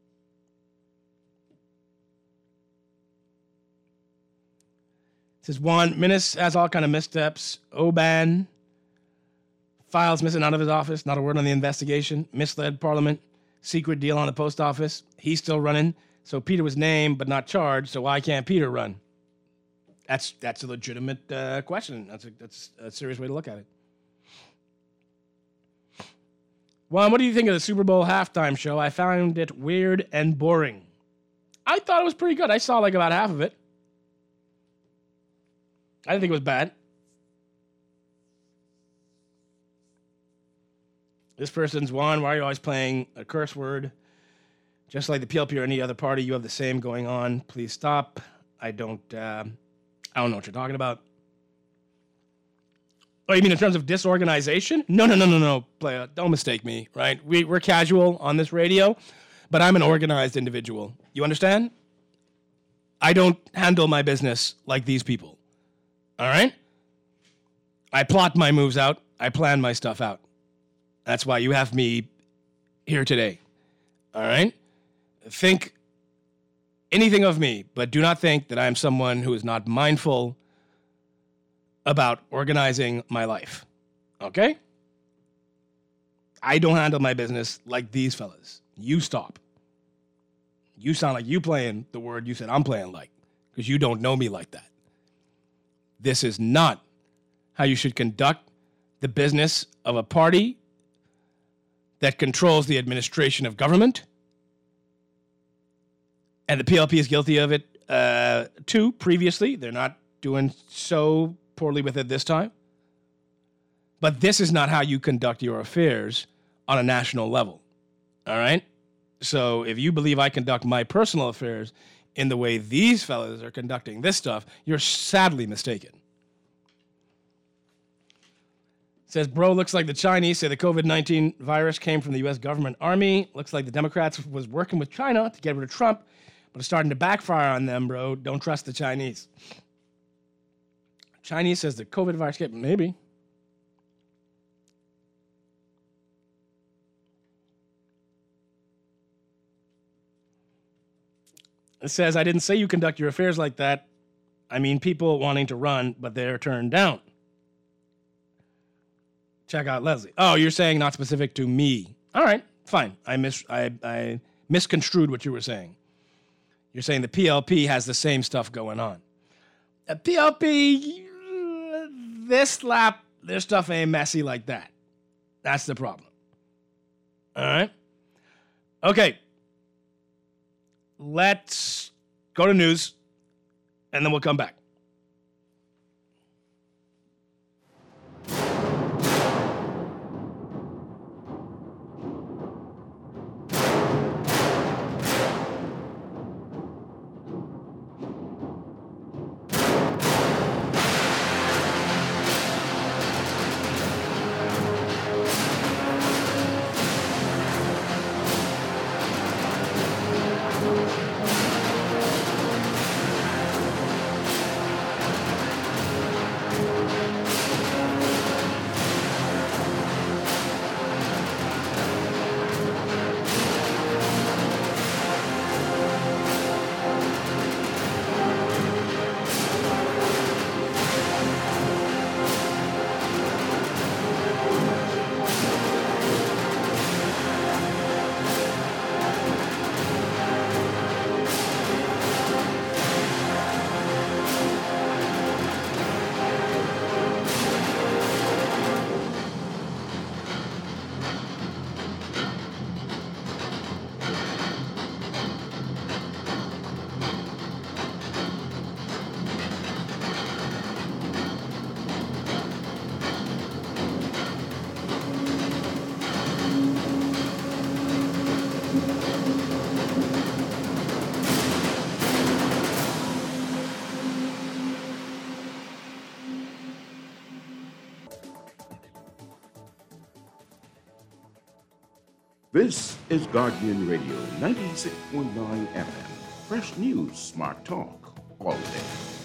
It says, Juan, Minnis has all kind of missteps. Oban, files missing out of his office, not a word on the investigation. Misled Parliament, secret deal on the post office. He's still running. So Peter was named but not charged, so why can't Peter run? That's a legitimate question. That's a serious way to look at it. Juan, what do you think of the Super Bowl halftime show? I found it weird and boring. I thought it was pretty good. I saw like about half of it. I didn't think it was bad. This person's, Juan, why are you always playing a curse word? Just like the PLP or any other party, you have the same going on. Please stop. I don't know what you're talking about. Oh, you mean in terms of disorganization? No, player. Don't mistake me, right? We're casual on this radio, but I'm an organized individual. You understand? I don't handle my business like these people. All right? I plot my moves out. I plan my stuff out. That's why you have me here today. All right? Think anything of me, but do not think that I am someone who is not mindful about organizing my life. Okay? I don't handle my business like these fellas. You stop. You sound like you playing the word you said I'm playing like, because you don't know me like that. This is not how you should conduct the business of a party that controls the administration of government. And the PLP is guilty of it, too, previously. They're not doing so poorly with it this time. But this is not how you conduct your affairs on a national level. All right? So if you believe I conduct my personal affairs in the way these fellas are conducting this stuff, you're sadly mistaken. Says, bro, looks like the Chinese say the COVID-19 virus came from the U.S. government army. Looks like the Democrats was working with China to get rid of Trump, but it's starting to backfire on them, bro. Don't trust the Chinese. Chinese says the COVID virus came, maybe. It says, I didn't say you conduct your affairs like that. I mean people wanting to run, but they're turned down. Check out Leslie. Oh, you're saying not specific to me. All right, fine. I misconstrued what you were saying. You're saying the PLP has the same stuff going on. PLP, their stuff ain't messy like that. That's the problem. All right? Okay. Let's go to news, and then we'll come back. This is Guardian Radio 96.9 FM. Fresh news, smart talk, all day.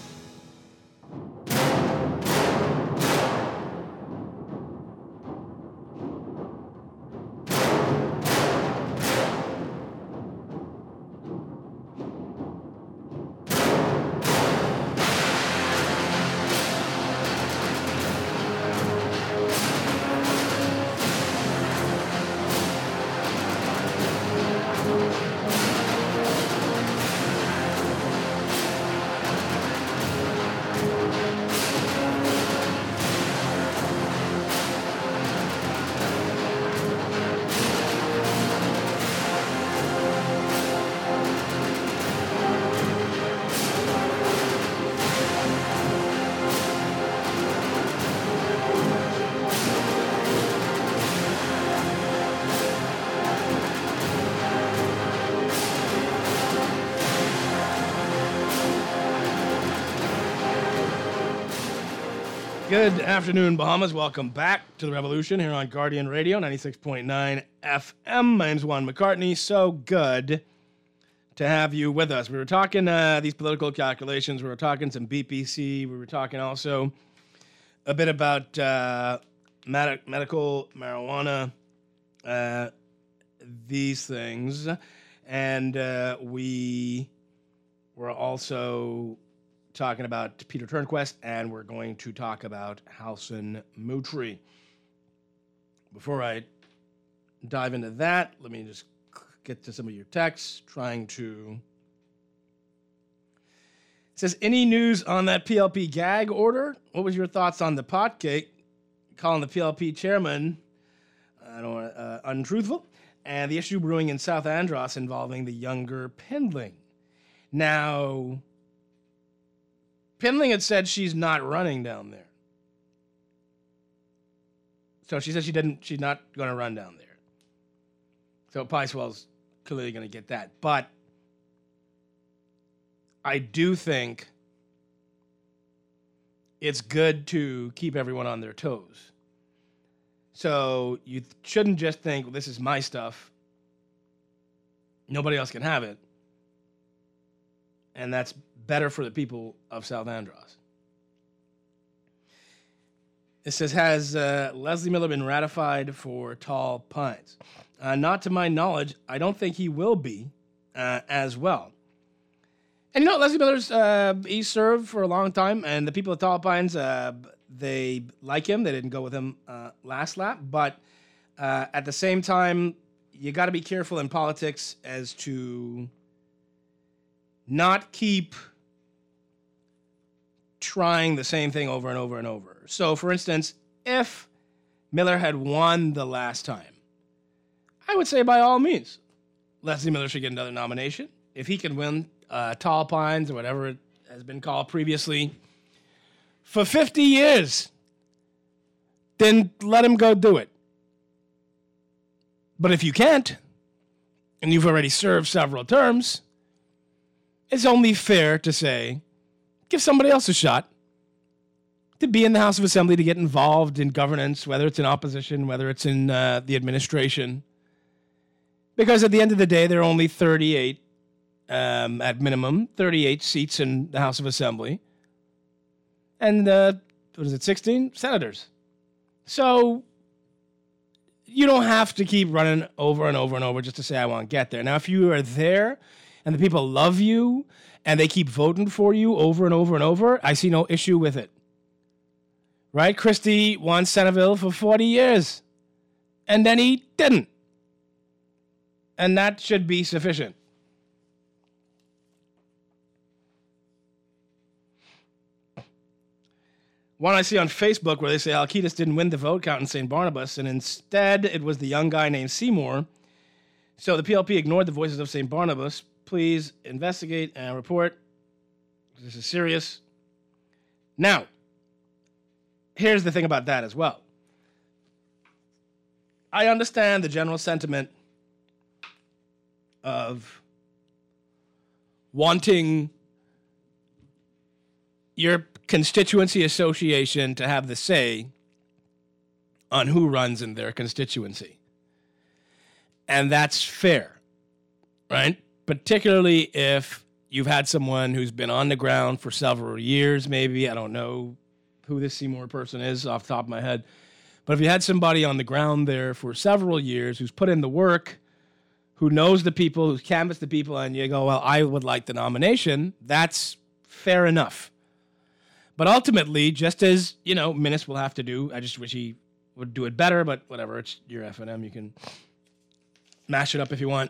Good afternoon, Bahamas. Welcome back to The Revolution here on Guardian Radio, 96.9 FM. My name's Juan McCartney. So good to have you with us. We were talking these political calculations. We were talking some BPC. We were talking also a bit about medical marijuana, these things. And we were also talking about Peter Turnquest, and we're going to talk about Housen Moutry. Before I dive into that, let me just get to some of your texts. It says, any news on that PLP gag order? What was your thoughts on the pot cake? Calling the PLP chairman untruthful, and the issue brewing in South Andros involving the younger Pindling. Now, Pindling had said she's not running down there. So she said she's not going to run down there. So Picewell's clearly going to get that. But I do think it's good to keep everyone on their toes. So you shouldn't just think, well, this is my stuff. Nobody else can have it. And that's better for the people of South Andros. It says, has Leslie Miller been ratified for Tall Pines? Not to my knowledge. I don't think he will be as well. And you know, Leslie Miller's, he served for a long time, and the people of Tall Pines, they like him. They didn't go with him last lap. But at the same time, you got to be careful in politics as to not keep trying the same thing over and over and over. So, for instance, if Miller had won the last time, I would say by all means, Leslie Miller should get another nomination. If he can win Tall Pines or whatever it has been called previously for 50 years, then let him go do it. But if you can't, and you've already served several terms, it's only fair to say, give somebody else a shot to be in the House of Assembly, to get involved in governance, whether it's in opposition, whether it's in the administration. Because at the end of the day, there are only 38, at minimum, 38 seats in the House of Assembly. And, 16 senators. So you don't have to keep running over and over and over just to say, I want to get there. Now, if you are there and the people love you and they keep voting for you over and over and over, I see no issue with it. Right? Christie won Centerville for 40 years. And then he didn't. And that should be sufficient. One I see on Facebook where they say Alcides didn't win the vote count in St. Barnabas, and instead it was the young guy named Seymour. So the PLP ignored the voices of St. Barnabas. Please investigate and report. This is serious. Now, here's the thing about that as well. I understand the general sentiment of wanting your constituency association to have the say on who runs in their constituency. And that's fair, right? Particularly if you've had someone who's been on the ground for several years, maybe. I don't know who this Seymour person is off the top of my head. But if you had somebody on the ground there for several years who's put in the work, who knows the people, who's canvassed the people, and you go, well, I would like the nomination, that's fair enough. But ultimately, just as, Minnis will have to do, I just wish he would do it better, but whatever, it's your F&M. You can mash it up if you want.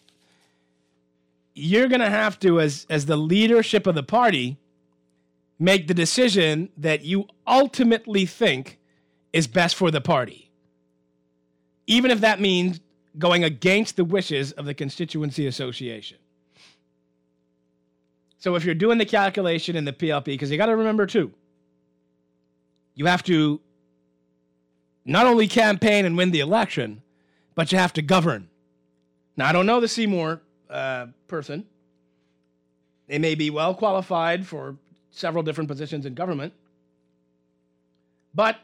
You're going to have to, as the leadership of the party, make the decision that you ultimately think is best for the party. Even if that means going against the wishes of the constituency association. So if you're doing the calculation in the PLP, because you got to remember too, you have to not only campaign and win the election, but you have to govern. Now, I don't know the Seymour person. They may be well qualified for several different positions in government, but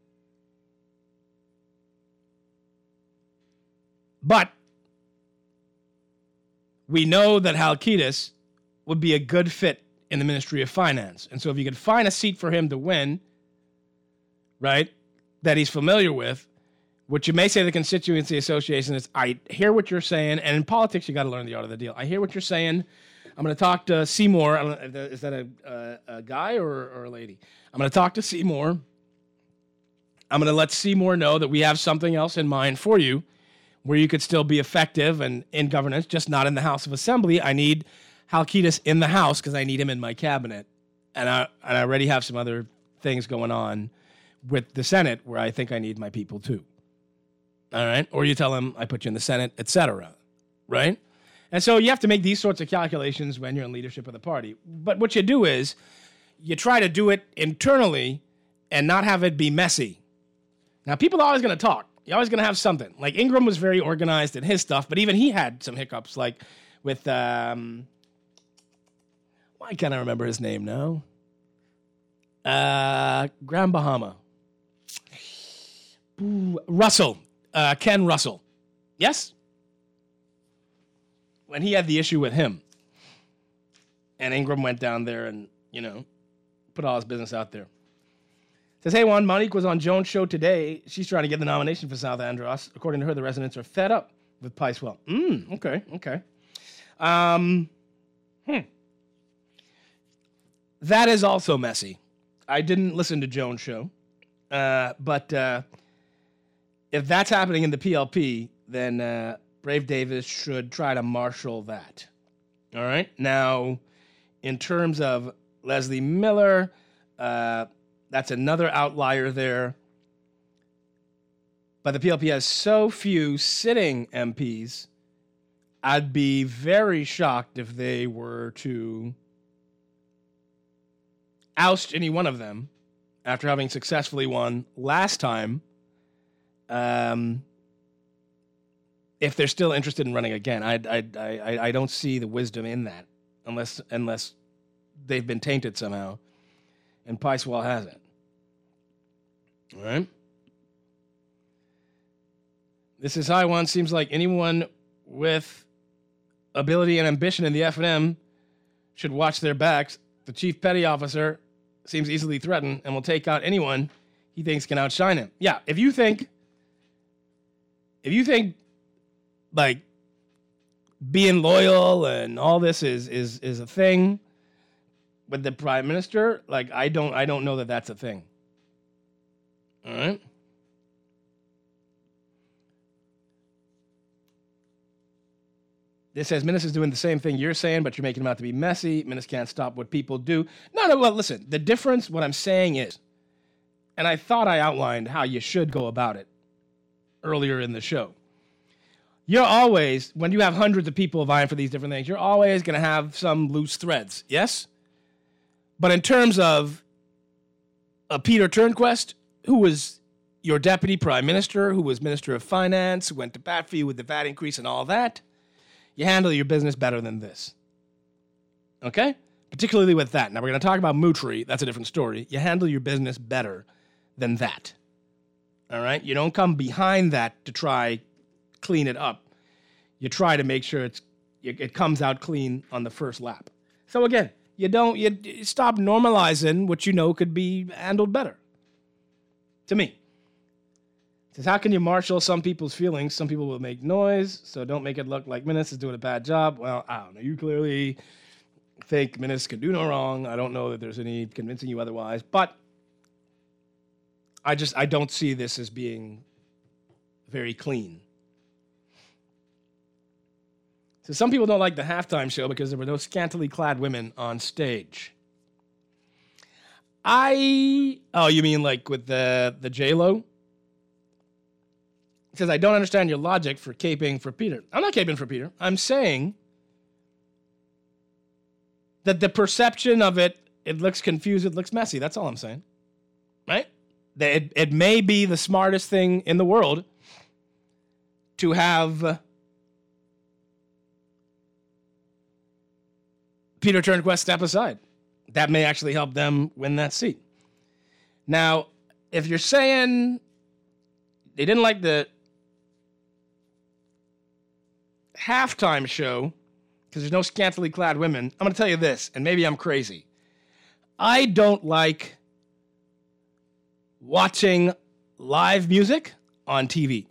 we know that Alcides would be a good fit in the Ministry of Finance. And so if you could find a seat for him to win, right, that he's familiar with, what you may say to the constituency association is, I hear what you're saying, and in politics, you got to learn the art of the deal. I hear what you're saying. I'm going to talk to Seymour. I don't know, is that a guy or a lady? I'm going to talk to Seymour. I'm going to let Seymour know that we have something else in mind for you where you could still be effective and in governance, just not in the House of Assembly. I need Alcides in the House because I need him in my cabinet. And I already have some other things going on with the Senate where I think I need my people too. All right? Or you tell him I put you in the Senate, etc. Right? And so you have to make these sorts of calculations when you're in leadership of the party. But what you do is you try to do it internally and not have it be messy. Now, people are always going to talk. You're always going to have something. Like Ingram was very organized in his stuff, but even he had some hiccups, like with, why can't I remember his name now? Graham Bahama. Russell, Ken Russell. Yes? When he had the issue with him. And Ingram went down there and, put all his business out there. Says, hey, Juan, Monique was on Jones' show today. She's trying to get the nomination for South Andros. According to her, the residents are fed up with Picewell. Okay. That is also messy. I didn't listen to Jones' show. But if that's happening in the PLP, then Brave Davis should try to marshal that. All right? Now, in terms of Leslie Miller, that's another outlier there. But the PLP has so few sitting MPs, I'd be very shocked if they were to oust any one of them after having successfully won last time, if they're still interested in running again. I don't see the wisdom in that unless they've been tainted somehow, and Picewell hasn't. All right? This is high one. Seems like anyone with ability and ambition in the F&M should watch their backs. The chief petty officer seems easily threatened and will take out anyone he thinks can outshine him. Yeah, if you think like being loyal and all this is a thing with the prime minister, like I don't know that that's a thing. All right? This says, Minnis is doing the same thing you're saying, but you're making him out to be messy. Minnis can't stop what people do. No, well, listen, the difference, what I'm saying is, and I thought I outlined how you should go about it earlier in the show. You're always, when you have hundreds of people vying for these different things, you're always going to have some loose threads, yes? But in terms of Peter Turnquest, who was your deputy prime minister, who was minister of finance, who went to bat for you with the VAT increase and all that, you handle your business better than this. Okay? Particularly with that. Now, we're going to talk about Moutry. That's a different story. You handle your business better than that. All right? You don't come behind that to try clean it up. You try to make sure it comes out clean on the first lap. So again, you stop normalizing what you know could be handled better. To me. It says, how can you marshal some people's feelings? Some people will make noise, so don't make it look like Minnis is doing a bad job. Well, I don't know. You clearly think Minnis can do no wrong. I don't know that there's any convincing you otherwise, but I don't see this as being very clean. So some people don't like the halftime show because there were no scantily clad women on stage. You mean like with the J-Lo? It says, I don't understand your logic for caping for Peter. I'm not caping for Peter. I'm saying that the perception of it looks confused, it looks messy. That's all I'm saying. Right? It may be the smartest thing in the world to have Peter Turnquest step aside. That may actually help them win that seat. Now, if you're saying they didn't like the halftime show because there's no scantily clad women, I'm going to tell you this, and maybe I'm crazy. I don't like watching live music on TV.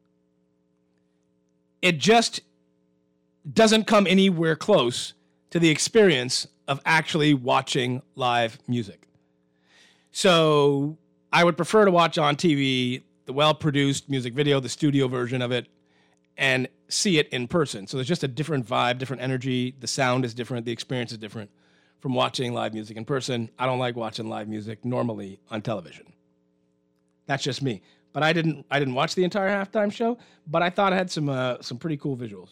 It just doesn't come anywhere close to the experience of actually watching live music. So I would prefer to watch on TV the well-produced music video, the studio version of it, and see it in person. So there's just a different vibe, different energy. The sound is different. The experience is different from watching live music in person. I don't like watching live music normally on television. That's just me. But I didn't watch the entire halftime show, but I thought it had some pretty cool visuals.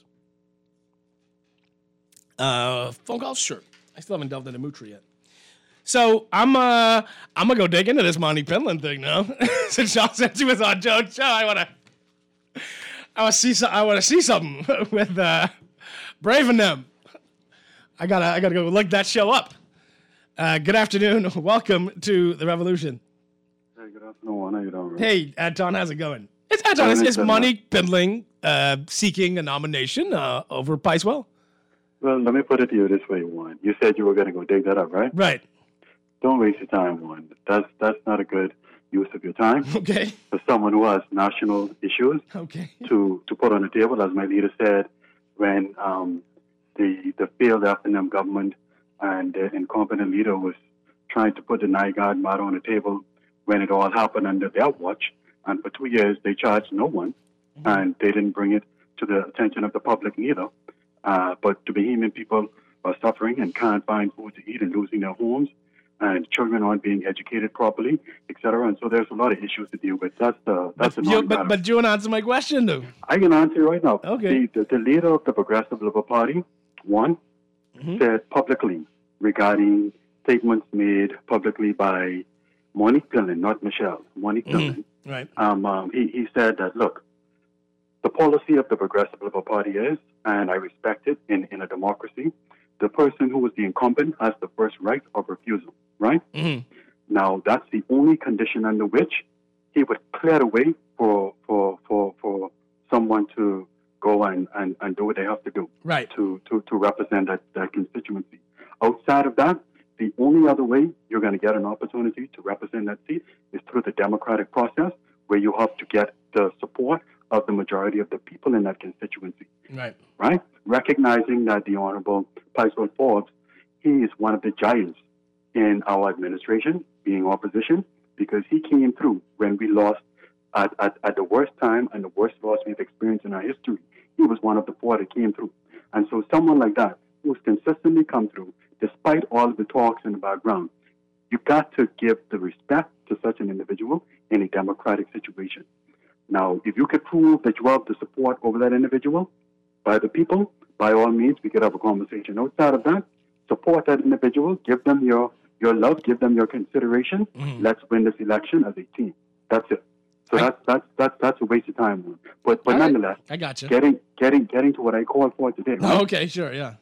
Phone calls? Sure. I still haven't delved into Moutry yet. So I'm gonna go dig into this Monty Penland thing now. Since y'all said she was on Joe's show, I wanna see something with Brave and them. I gotta go look that show up. Good afternoon. Welcome to the Revolution. Hey, good afternoon. How you doing? Hey, Anton, how's it going? It's Anton. Is Monique Pindling seeking a nomination over Picewell? Well, let me put it to you this way, Juan. You said you were going to go dig that up, right? Right. Don't waste your time, Juan. That's not a good use of your time. Okay. For someone who has national issues to put on the table, as my leader said, when the failed F&M government and the incompetent leader was trying to put the NIGAD matter on the table when it all happened under their watch. And for 2 years, they charged no one, and they didn't bring it to the attention of the public either. But the Bahamian people are suffering and can't find food to eat and losing their homes, and children aren't being educated properly, etc. And so there's a lot of issues to deal with. That's the But you want to answer my question, though? I can answer you right now. Okay. The leader of the Progressive Liberal Party, said publicly regarding statements made publicly by Monique Pindling, not Michelle, Monique Pindling. Right. He said that, look, the policy of the Progressive Liberal Party is, and I respect it in a democracy, the person who is the incumbent has the first right of refusal, right? Now, that's the only condition under which he would clear the way for someone to go and do what they have to do, right? To represent that constituency. Outside of that, the only other way you're going to get an opportunity to represent that seat is through the democratic process, where you have to get the support of the majority of the people in that constituency. Right. Right? Recognizing that the Honorable Picewell Forbes, he is one of the giants in our administration, being opposition, because he came through when we lost at the worst time and the worst loss we've experienced in our history. He was one of the four that came through. And so someone like that, who's consistently come through, despite all of the talks in the background, you've got to give the respect to such an individual in a democratic situation. Now, if you could prove that you have the support over that individual by the people, by all means, we could have a conversation. Outside of that, support that individual, give them your love, give them your consideration. Let's win this election as a team. That's it. So that's a waste of time. But nonetheless, I got you. Getting to what I called for today. Right? Okay, sure, yeah.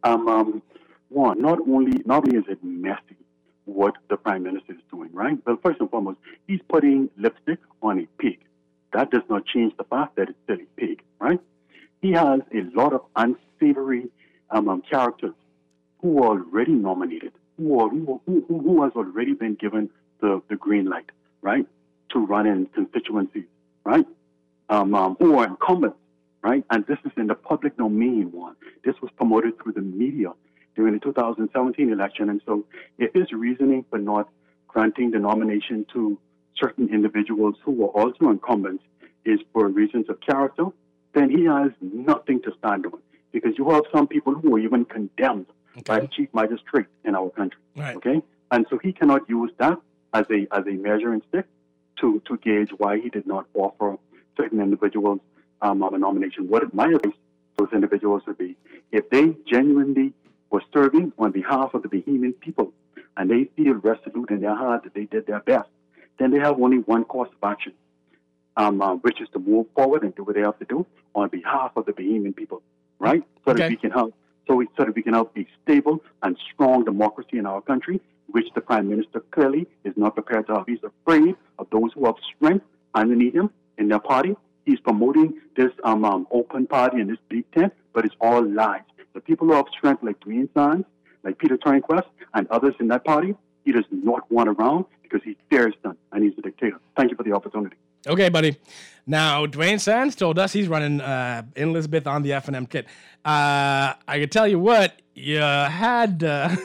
One, not only is it messy what the Prime Minister is doing, right? Well, first and foremost, he's putting lipstick on a pig. That does not change the fact that it's still a pig, right? He has a lot of unsavory characters who are already nominated, who has already been given the green light, right, to run in constituencies, right, who are incumbents, right? And this is in the public domain, one. This was promoted through the media during the 2017 election. And so if his reasoning for not granting the nomination to certain individuals who were also incumbents is for reasons of character, then he has nothing to stand on, because you have some people who are even condemned by the chief magistrate in our country. Right. Okay? And so he cannot use that as a measuring stick to gauge why he did not offer certain individuals a nomination. What my advice to those individuals would be, if they genuinely were serving on behalf of the Bahamian people and they feel resolute in their heart that they did their best, then they have only one course of action, which is to move forward and do what they have to do on behalf of the Bahamian people, right? So that we can help, so that we can help a stable and strong democracy in our country, which the Prime Minister clearly is not prepared to have. He's afraid of those who have strength underneath him in their party. He's promoting this open party and this big tent, but it's all lies. The people who have strength, like Dwayne Sands, like Peter Turnquest, and others in that party, he does not want around because he fears them and he's a dictator. Thank you for the opportunity. Okay, buddy. Now, Dwayne Sands told us he's running in Elizabeth on the F&M kit. I can tell you what, you had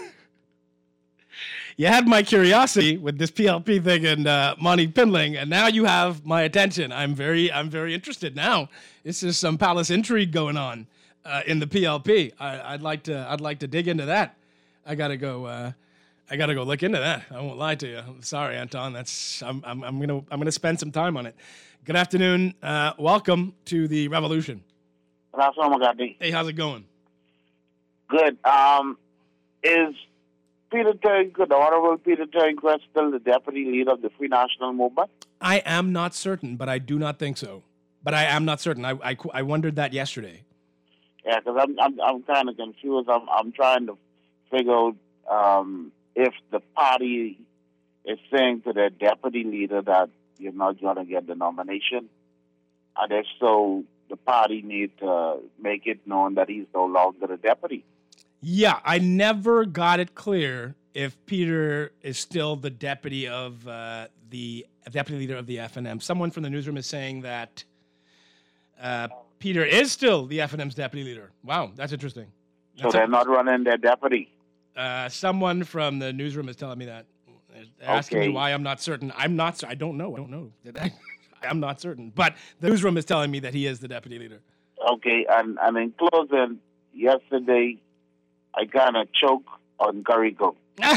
my curiosity with this PLP thing and Monique Pindling, and now you have my attention. I'm very interested now. This is some palace intrigue going on in the PLP. I'd like to dig into that. I gotta go look into that. I won't lie to you. I'm sorry, Anton. I'm gonna spend some time on it. Good afternoon. Welcome to the Revolution. Good afternoon, Magadi. Hey, how's it going? Good. Is Peter Turnquest, the Honorable Peter Turnquest, still the deputy leader of the Free National Movement? I am not certain, but I do not think so. But I am not certain. I wondered that yesterday. Yeah, because I'm kind of confused. I'm trying to figure out if the party is saying to their deputy leader that you're not going to get the nomination? And if so, the party need to make it known that he's no longer the deputy. Yeah, I never got it clear if Peter is still the deputy of the deputy leader of the FNM. Someone from the newsroom is saying that Peter is still the FNM's deputy leader. Wow, that's interesting. So they're not running their deputy. Someone from the newsroom is telling me that. They're asking me why I'm not certain. I don't know. I'm not certain. But the newsroom is telling me that he is the deputy leader. Okay, and in closing, yesterday, I kind of choke on curry goat.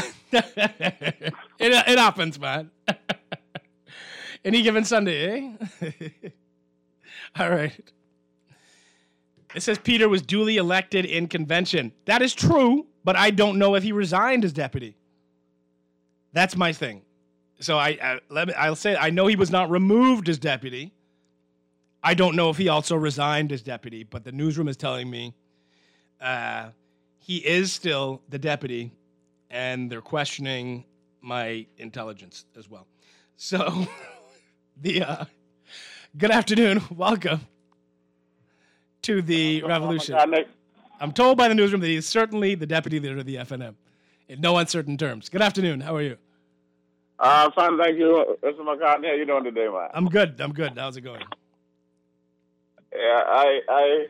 It happens, man. Any given Sunday, eh? All right. It says Peter was duly elected in convention. That is true, but I don't know if he resigned as deputy. That's my thing. So I'll say I know he was not removed as deputy. I don't know if he also resigned as deputy, but the newsroom is telling me he is still the deputy, and they're questioning my intelligence as well. So, good afternoon, welcome to the revolution. I'm told by the newsroom that he is certainly the deputy leader of the FNM, in no uncertain terms. Good afternoon, how are you? Fine, thank you, Mr. McCartney. How you doing today, man? I'm good. How's it going? Yeah, I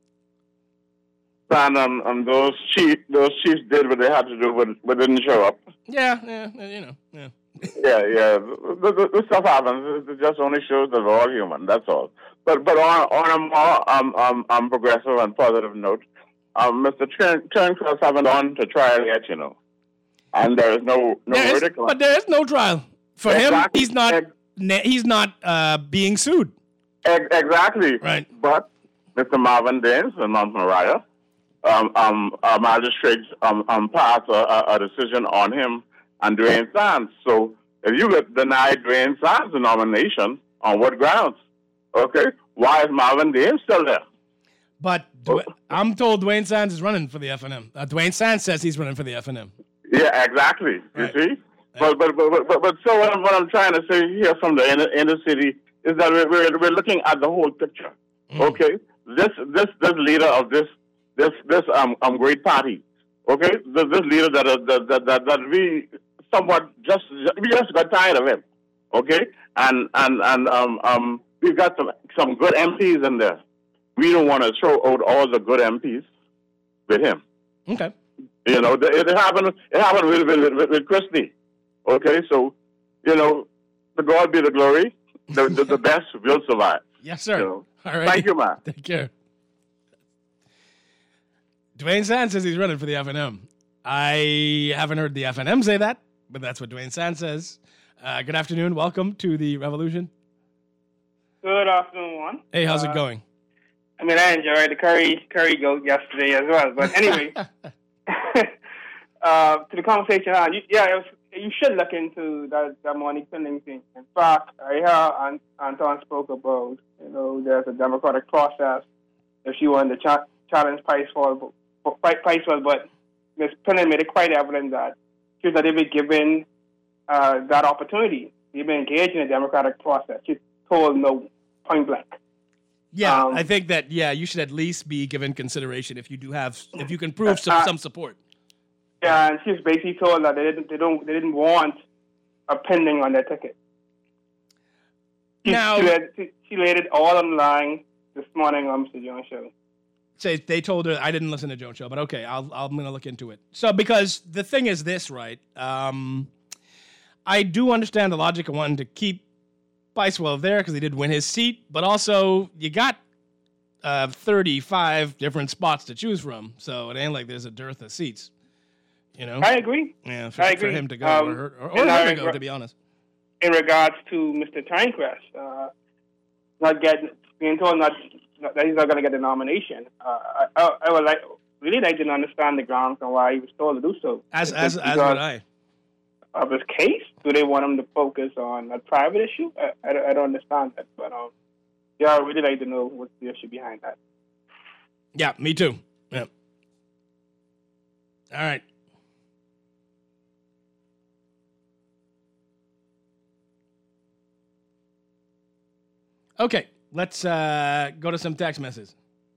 plan on those chiefs did what they had to do, but didn't show up. Yeah. Yeah. This stuff happens. It just only shows that we're all human. That's all. But on a more progressive and positive note, Mr. Turnquist haven't gone to trial yet, and there is no verdict. But there is no trial for him. He's not being sued. Exactly. Right. But Mr. Marvin Daines and Mount Moriah, magistrates passed a decision on him and Dwayne Sands. So if you get denied Dwayne Sands the nomination, on what grounds? Okay, why is Marvin Daines still there? But I'm told Dwayne Sands is running for the FNM. Dwayne Sands says he's running for the FNM. Yeah, exactly. Right. You see, but so what I'm trying to say here from the inner city is that we're looking at the whole picture. Okay, this leader of this great party. Okay, this leader that we somewhat just got tired of him. Okay, and we've got some good MPs in there. We don't want to throw out all the good MPs with him. Okay. It happened with Christie. Okay, so, to God be the glory. The best will survive. Yes, sir. All right. Thank you, man. Take care. Dwayne Sands says he's running for the FNM. I haven't heard the FNM say that, but that's what Dwayne Sands says. Good afternoon. Welcome to the revolution. Good afternoon, one. Hey, how's it going? I I enjoyed the curry goat yesterday as well. But anyway, to the conversation, you should look into that money pending thing. In fact, I heard Anton spoke about, there's a democratic process if you want to challenge Pricewell, but Ms. Pending made it quite evident that she's not even given that opportunity. You've been engaged in a democratic process. She's told no, point blank. Yeah, I think that you should at least be given consideration if you can prove some support. Yeah, and she's basically told that they didn't want a pending on their ticket. She laid it all on the line this morning on Mr. Jones' show. Say they told her. I didn't listen to Jones' show, but okay, I'm gonna look into it. So because the thing is this, right? I do understand the logic of wanting to keep Pricewell there because he did win his seat, but also you got 35 different spots to choose from, so it ain't like there's a dearth of seats. I agree. Yeah, for him to go or her to go, to be honest. In regards to Mr. Turnquist, being told that he's not going to get the nomination, I would really like to understand the grounds on why he was told to do so. As would I. Of his case, do they want him to focus on a private issue? I don't understand that, but I would really like to know what's the issue behind that. Yeah, me too. Yeah. All right. Okay, let's go to some text messages.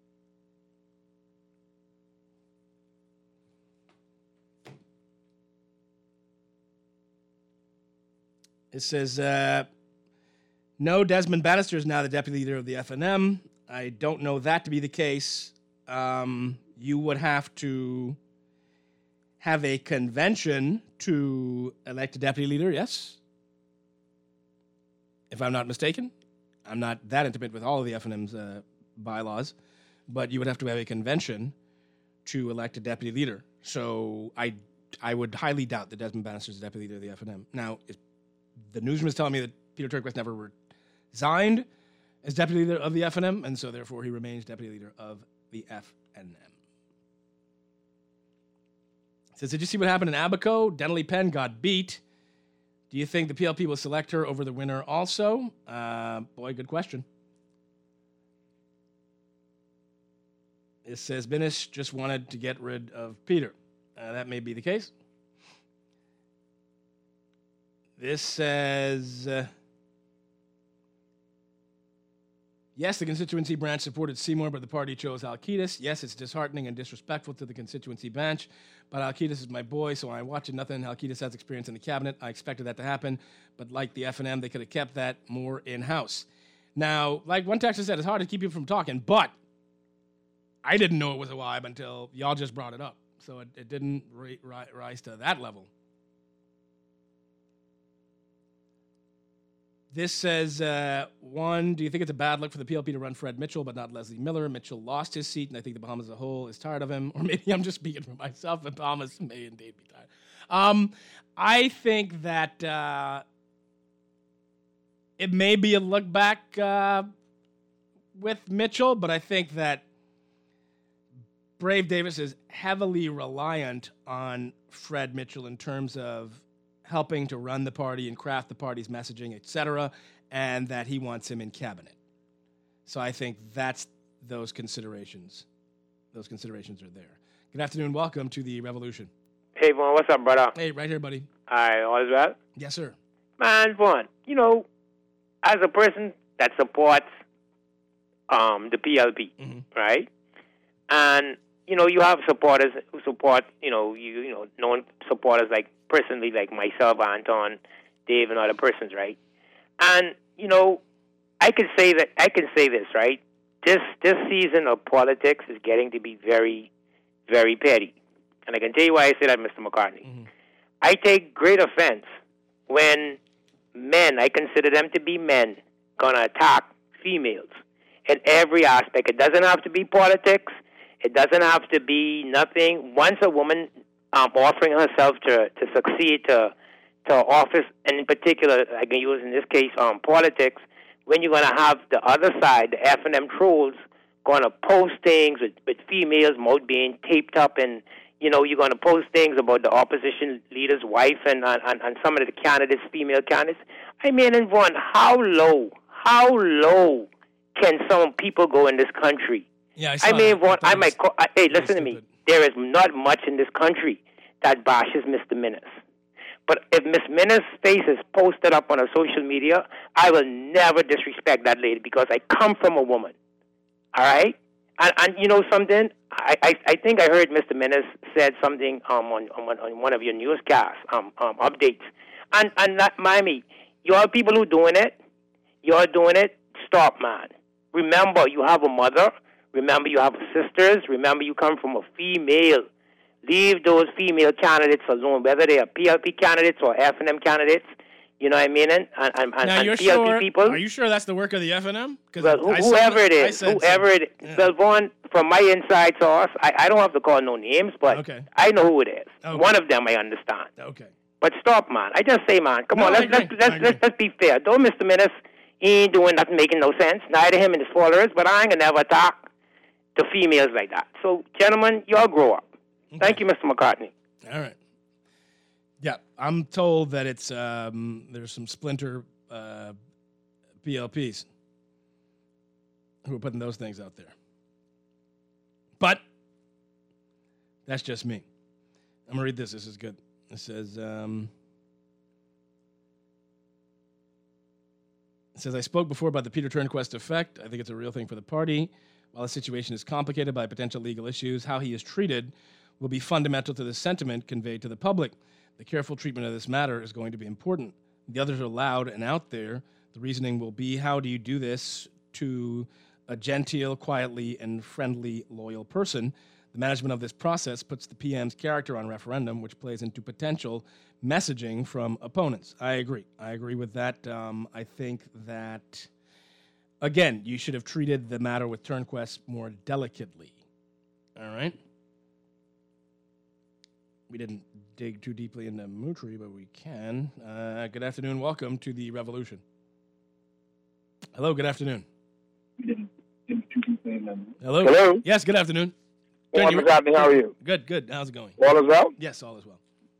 It says, no, Desmond Bannister is now the deputy leader of the FNM. I don't know that to be the case. You would have to have a convention to elect a deputy leader, yes? If I'm not mistaken. I'm not that intimate with all of the FNM's bylaws, but you would have to have a convention to elect a deputy leader. So I would highly doubt that Desmond Bannister is the deputy leader of the FNM. Now, the newsroom is telling me that Peter Turnquist never resigned as deputy leader of the FNM, and so therefore he remains deputy leader of the FNM. It says, did you see what happened in Abaco? Denley Penn got beat. Do you think the PLP will select her over the winner also? Boy, good question. It says, Binish just wanted to get rid of Peter. That may be the case. This says, yes, the constituency branch supported Seymour, but the party chose Alcides. Yes, it's disheartening and disrespectful to the constituency branch, but Alcides is my boy, so when I watch it, nothing. Alcides has experience in the cabinet. I expected that to happen, but like the FNM, they could have kept that more in-house. Now, like one texter said, it's hard to keep you from talking, but I didn't know it was a vibe until y'all just brought it up, so it didn't rise to that level. This says, one, do you think it's a bad look for the PLP to run Fred Mitchell but not Leslie Miller? Mitchell lost his seat, and I think the Bahamas as a whole is tired of him. Or maybe I'm just speaking for myself, and Bahamas may indeed be tired. I think that it may be a look back with Mitchell, but I think that Brave Davis is heavily reliant on Fred Mitchell in terms of helping to run the party and craft the party's messaging, etc., and that he wants him in cabinet. So I think that's those considerations. Those considerations are there. Good afternoon. Welcome to the Revolution. Hey, Vaughn. What's up, brother? Hey, right here, buddy. All right. All is well? Yes, sir. Man, Vaughn, you know, as a person that supports the PLP, right? And, you know, you have supporters who support, known supporters like personally, like myself, Anton, Dave, and other persons, right? And, you know, I can say this, right? This season of politics is getting to be very, very petty. And I can tell you why I say that, Mr. McCartney. I take great offense when men, I consider them to be men, gonna attack females in every aspect. It doesn't have to be politics. It doesn't have to be nothing. Once a woman offering herself to succeed to office, and in particular, I can use in this case politics, when you're going to have the other side, the F&M trolls, going to post things with females' mouth being taped up, and you're going to post things about the opposition leader's wife and some of the candidates, female candidates. I mean, and Vaughn, how low can some people go in this country? Yeah, I mean, Vaughn, hey, listen to me. There is not much in this country that bashes Mr. Minnis. But if Miss Minnis' face is posted up on a social media, I will never disrespect that lady because I come from a woman. All right? And you know something? I think I heard Mr. Minnis said something on one of your newscasts, updates. And not Miami, you are people who doing it. You're doing it. Stop, man. Remember, you have a mother. Remember, you have sisters. Remember, you come from a female. Leave those female candidates alone, whether they are PLP candidates or F&M candidates. You know what I mean? And you're PLP sure, people. Are you sure that's the work of the F&M? Well, whoever it is. Yeah. Well, Vaughn, from my inside source, I don't have to call no names, but I know who it is. Okay. One of them I understand. Okay. But stop, man. I just say, man, come on, let's be fair. Don't Mr. Minnis, he ain't doing nothing making no sense. Neither him and his followers, but I ain't gonna never talk to females like that. So, gentlemen, y'all grow up. Okay. Thank you, Mr. McCartney. All right. Yeah, I'm told that it's there's some splinter PLPs who are putting those things out there. But that's just me. I'm going to read this. This is good. It says, It says, I spoke before about the Peter Turnquest effect. I think it's a real thing for the party. While the situation is complicated by potential legal issues, how he is treated will be fundamental to the sentiment conveyed to the public. The careful treatment of this matter is going to be important. The others are loud and out there. The reasoning will be, how do you do this to a genteel, quietly, and friendly, loyal person? The management of this process puts the PM's character on referendum, which plays into potential messaging from opponents. I agree. I agree with that. I think that, again, you should have treated the matter with Turnquest more delicately. All right? We didn't dig too deeply into Moutry, but we can. Good afternoon. Welcome to the Revolution. Hello, good afternoon. Hello? Hello? Yes, good afternoon. How are you? Good, good. How's it going? All is well? Yes, all is well.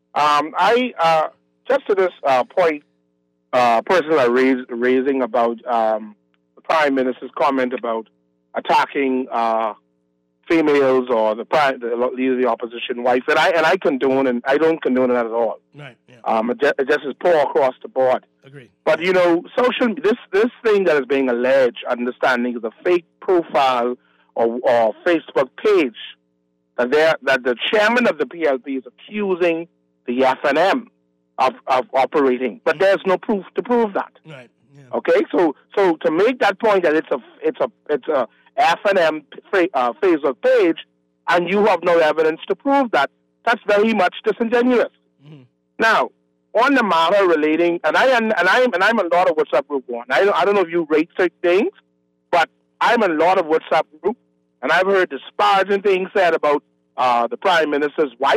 I just to this point, personally raising about the Prime Minister's comment about attacking females or the leader of the opposition wife, and I condone, and I don't condone that at all. Right. Yeah. It just is poor across the board. Agreed. But you know, this thing that is being alleged, understanding, is a fake profile or Facebook page that the chairman of the PLP is accusing the FNM of operating, but there's no proof to prove that. Right. Yeah. Okay, so to make that point that it's a FNM Facebook page, and you have no evidence to prove that, that's very much disingenuous. Mm-hmm. Now, on the matter relating, and I'm a lot of WhatsApp group one. I don't know if you rate certain things, but I'm a lot of WhatsApp group, and I've heard disparaging things said about the Prime Minister's wife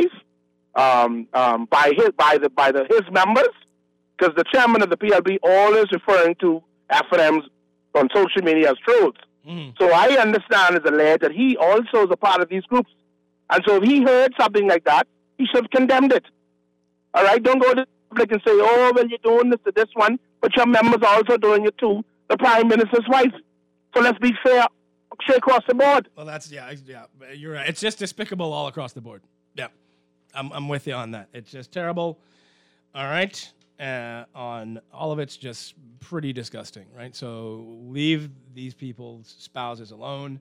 by his members, because the chairman of the PLB always referring to FNMs on social media as trolls. Mm. So I understand as alleged that he also is a part of these groups. And so if he heard something like that, he should have condemned it. All right? Don't go to the public and say, oh, well, you're doing this to this one, but your members are also doing it to the Prime Minister's wife. So let's be fair, straight across the board. Well, yeah, you're right. It's just despicable all across the board. Yeah, I'm with you on that. It's just terrible. All right? On all of it's just pretty disgusting, right? So leave these people's spouses alone.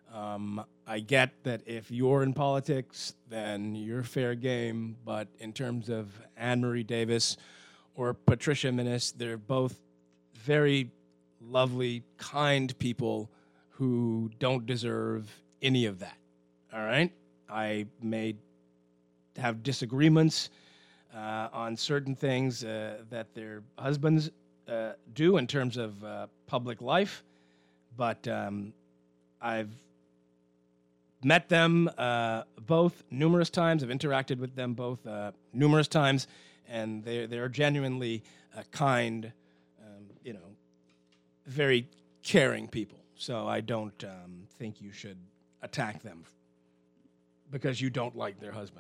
I get that if you're in politics, then you're fair game. But in terms of Anne-Marie Davis or Patricia Minnis, they're both very lovely, kind people who don't deserve any of that. All right? I may have disagreements on certain things that their husbands do in terms of public life, but I've met them both numerous times. I've interacted with them both numerous times, and they're genuinely kind, very caring people. So I don't think you should attack them because you don't like their husband.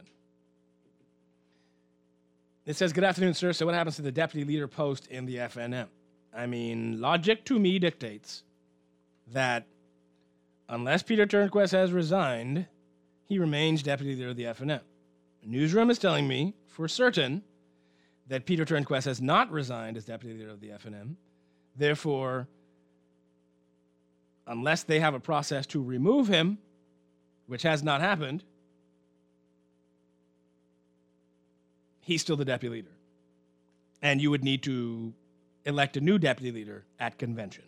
It says, good afternoon, sir. So what happens to the deputy leader post in the FNM? I mean, logic to me dictates that unless Peter Turnquest has resigned, he remains deputy leader of the FNM. The newsroom is telling me for certain that Peter Turnquest has not resigned as deputy leader of the FNM. Therefore, unless they have a process to remove him, which has not happened, he's still the deputy leader. And you would need to elect a new deputy leader at convention.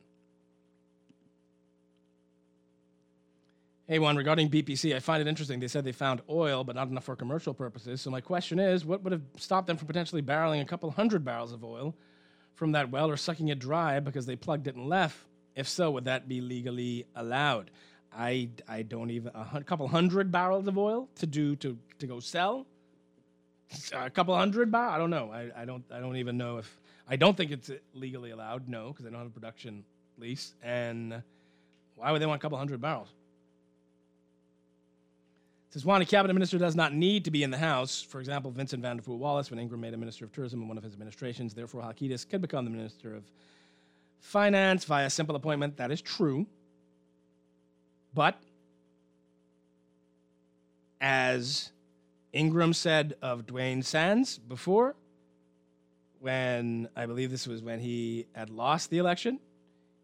Hey, Juan, regarding BPC, I find it interesting. They said they found oil, but not enough for commercial purposes. So my question is, what would have stopped them from potentially barreling a couple hundred barrels of oil from that well or sucking it dry because they plugged it and left? If so, would that be legally allowed? I don't even, a couple hundred barrels of oil to go sell? A couple hundred barrels? I don't know. I don't even know if, I don't think it's legally allowed, no, because they don't have a production lease. And why would they want a couple hundred barrels? It says, Juan, a cabinet minister does not need to be in the House. For example, Vincent Van der Voort Wallace, when Ingram made a minister of tourism in one of his administrations, therefore Halkitis could become the minister of finance via simple appointment. That is true. But as Ingram said of Dwayne Sands before, when I believe this was when he had lost the election,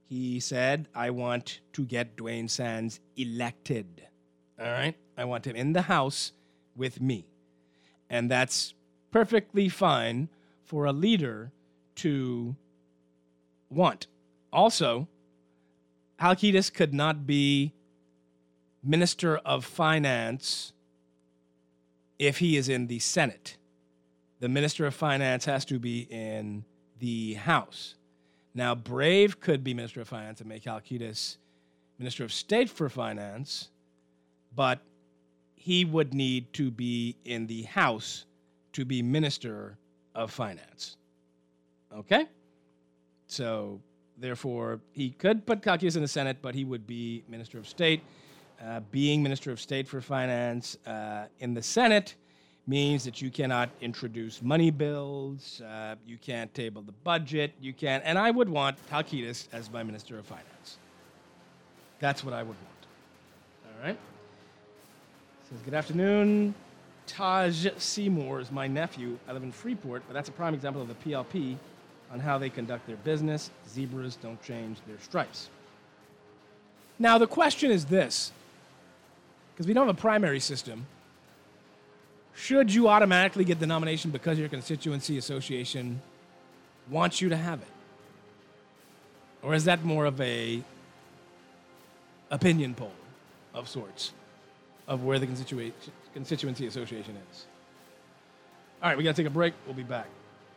He said, I want to get Dwayne Sands elected. All right? I want him in the House with me. And that's perfectly fine for a leader to want. Also, Halkitis could not be Minister of Finance if he is in the Senate. The Minister of Finance has to be in the House. Now, Brave could be Minister of Finance and make Halkitis Minister of State for Finance, but he would need to be in the House to be Minister of Finance. Okay? So, therefore, he could put Halkitis in the Senate, but he would be Minister of State. Being Minister of State for Finance in the Senate means that you cannot introduce money bills, you can't table the budget, you can't, and I would want Halkitis as my Minister of Finance. That's what I would want. All right? Says, good afternoon. Taj Seymour is my nephew. I live in Freeport, but that's a prime example of the PLP on how they conduct their business. Zebras don't change their stripes. Now, the question is this, because we don't have a primary system. Should you automatically get the nomination because your constituency association wants you to have it? Or is that more of a opinion poll of sorts of where the constituency association is? All right, we got to take a break. We'll be back.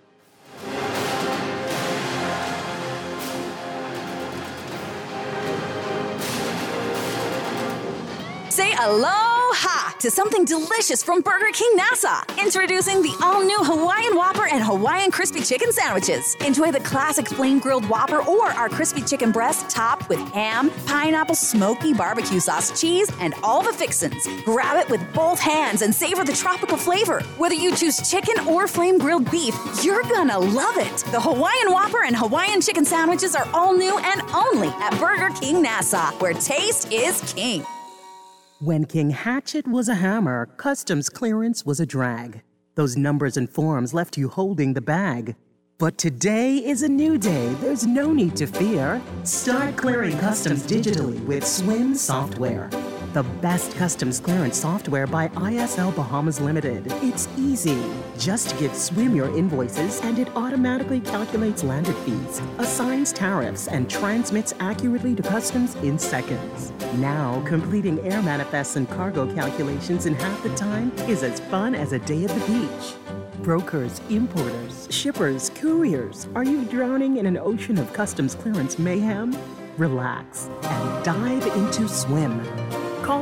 Say aloha to something delicious from Burger King Nassau. Introducing the all-new Hawaiian Whopper and Hawaiian Crispy Chicken Sandwiches. Enjoy the classic flame-grilled Whopper or our crispy chicken breast topped with ham, pineapple, smoky barbecue sauce, cheese, and all the fixins. Grab it with both hands and savor the tropical flavor. Whether you choose chicken or flame-grilled beef, you're gonna love it. The Hawaiian Whopper and Hawaiian Chicken Sandwiches are all new and only at Burger King Nassau, where taste is king. When King Hatchet was a hammer, customs clearance was a drag. Those numbers and forms left you holding the bag. But today is a new day. There's no need to fear. Start clearing customs digitally with SWIM software. The best customs clearance software by ISL Bahamas Limited. It's easy. Just give SWIM your invoices and it automatically calculates landed fees, assigns tariffs, and transmits accurately to customs in seconds. Now, completing air manifests and cargo calculations in half the time is as fun as a day at the beach. Brokers, importers, shippers, couriers, are you drowning in an ocean of customs clearance mayhem? Relax and dive into SWIM. Call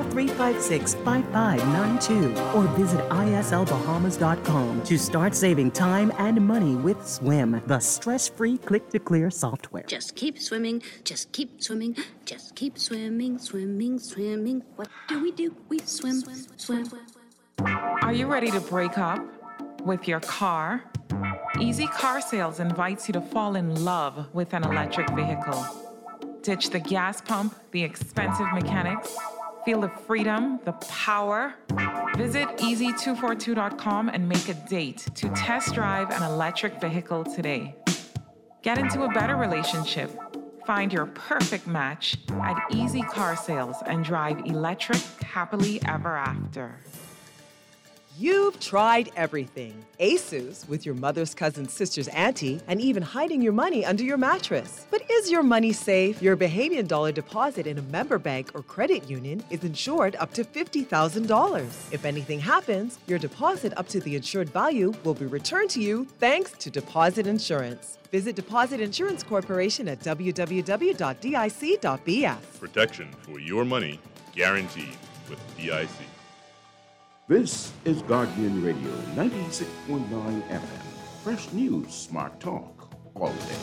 356-5592 or visit islbahamas.com to start saving time and money with SWIM, the stress-free click-to-clear software. Just keep swimming, just keep swimming, just keep swimming, swimming, swimming. What do? We swim, swim. Are you ready to break up with your car? Easy Car Sales invites you to fall in love with an electric vehicle. Ditch the gas pump, the expensive mechanics. Feel the freedom, the power. Visit easy242.com and make a date to test drive an electric vehicle today. Get into a better relationship. Find your perfect match at Easy Car Sales and drive electric happily ever after. You've tried everything. ASUS with your mother's cousin's sister's auntie, and even hiding your money under your mattress. But is your money safe? Your Bahamian dollar deposit in a member bank or credit union is insured up to $50,000. If anything happens, your deposit up to the insured value will be returned to you thanks to Deposit Insurance. Visit Deposit Insurance Corporation at www.dic.bs. Protection for your money guaranteed with DIC. This is Guardian Radio 96.9 FM. Fresh news, smart talk, all day.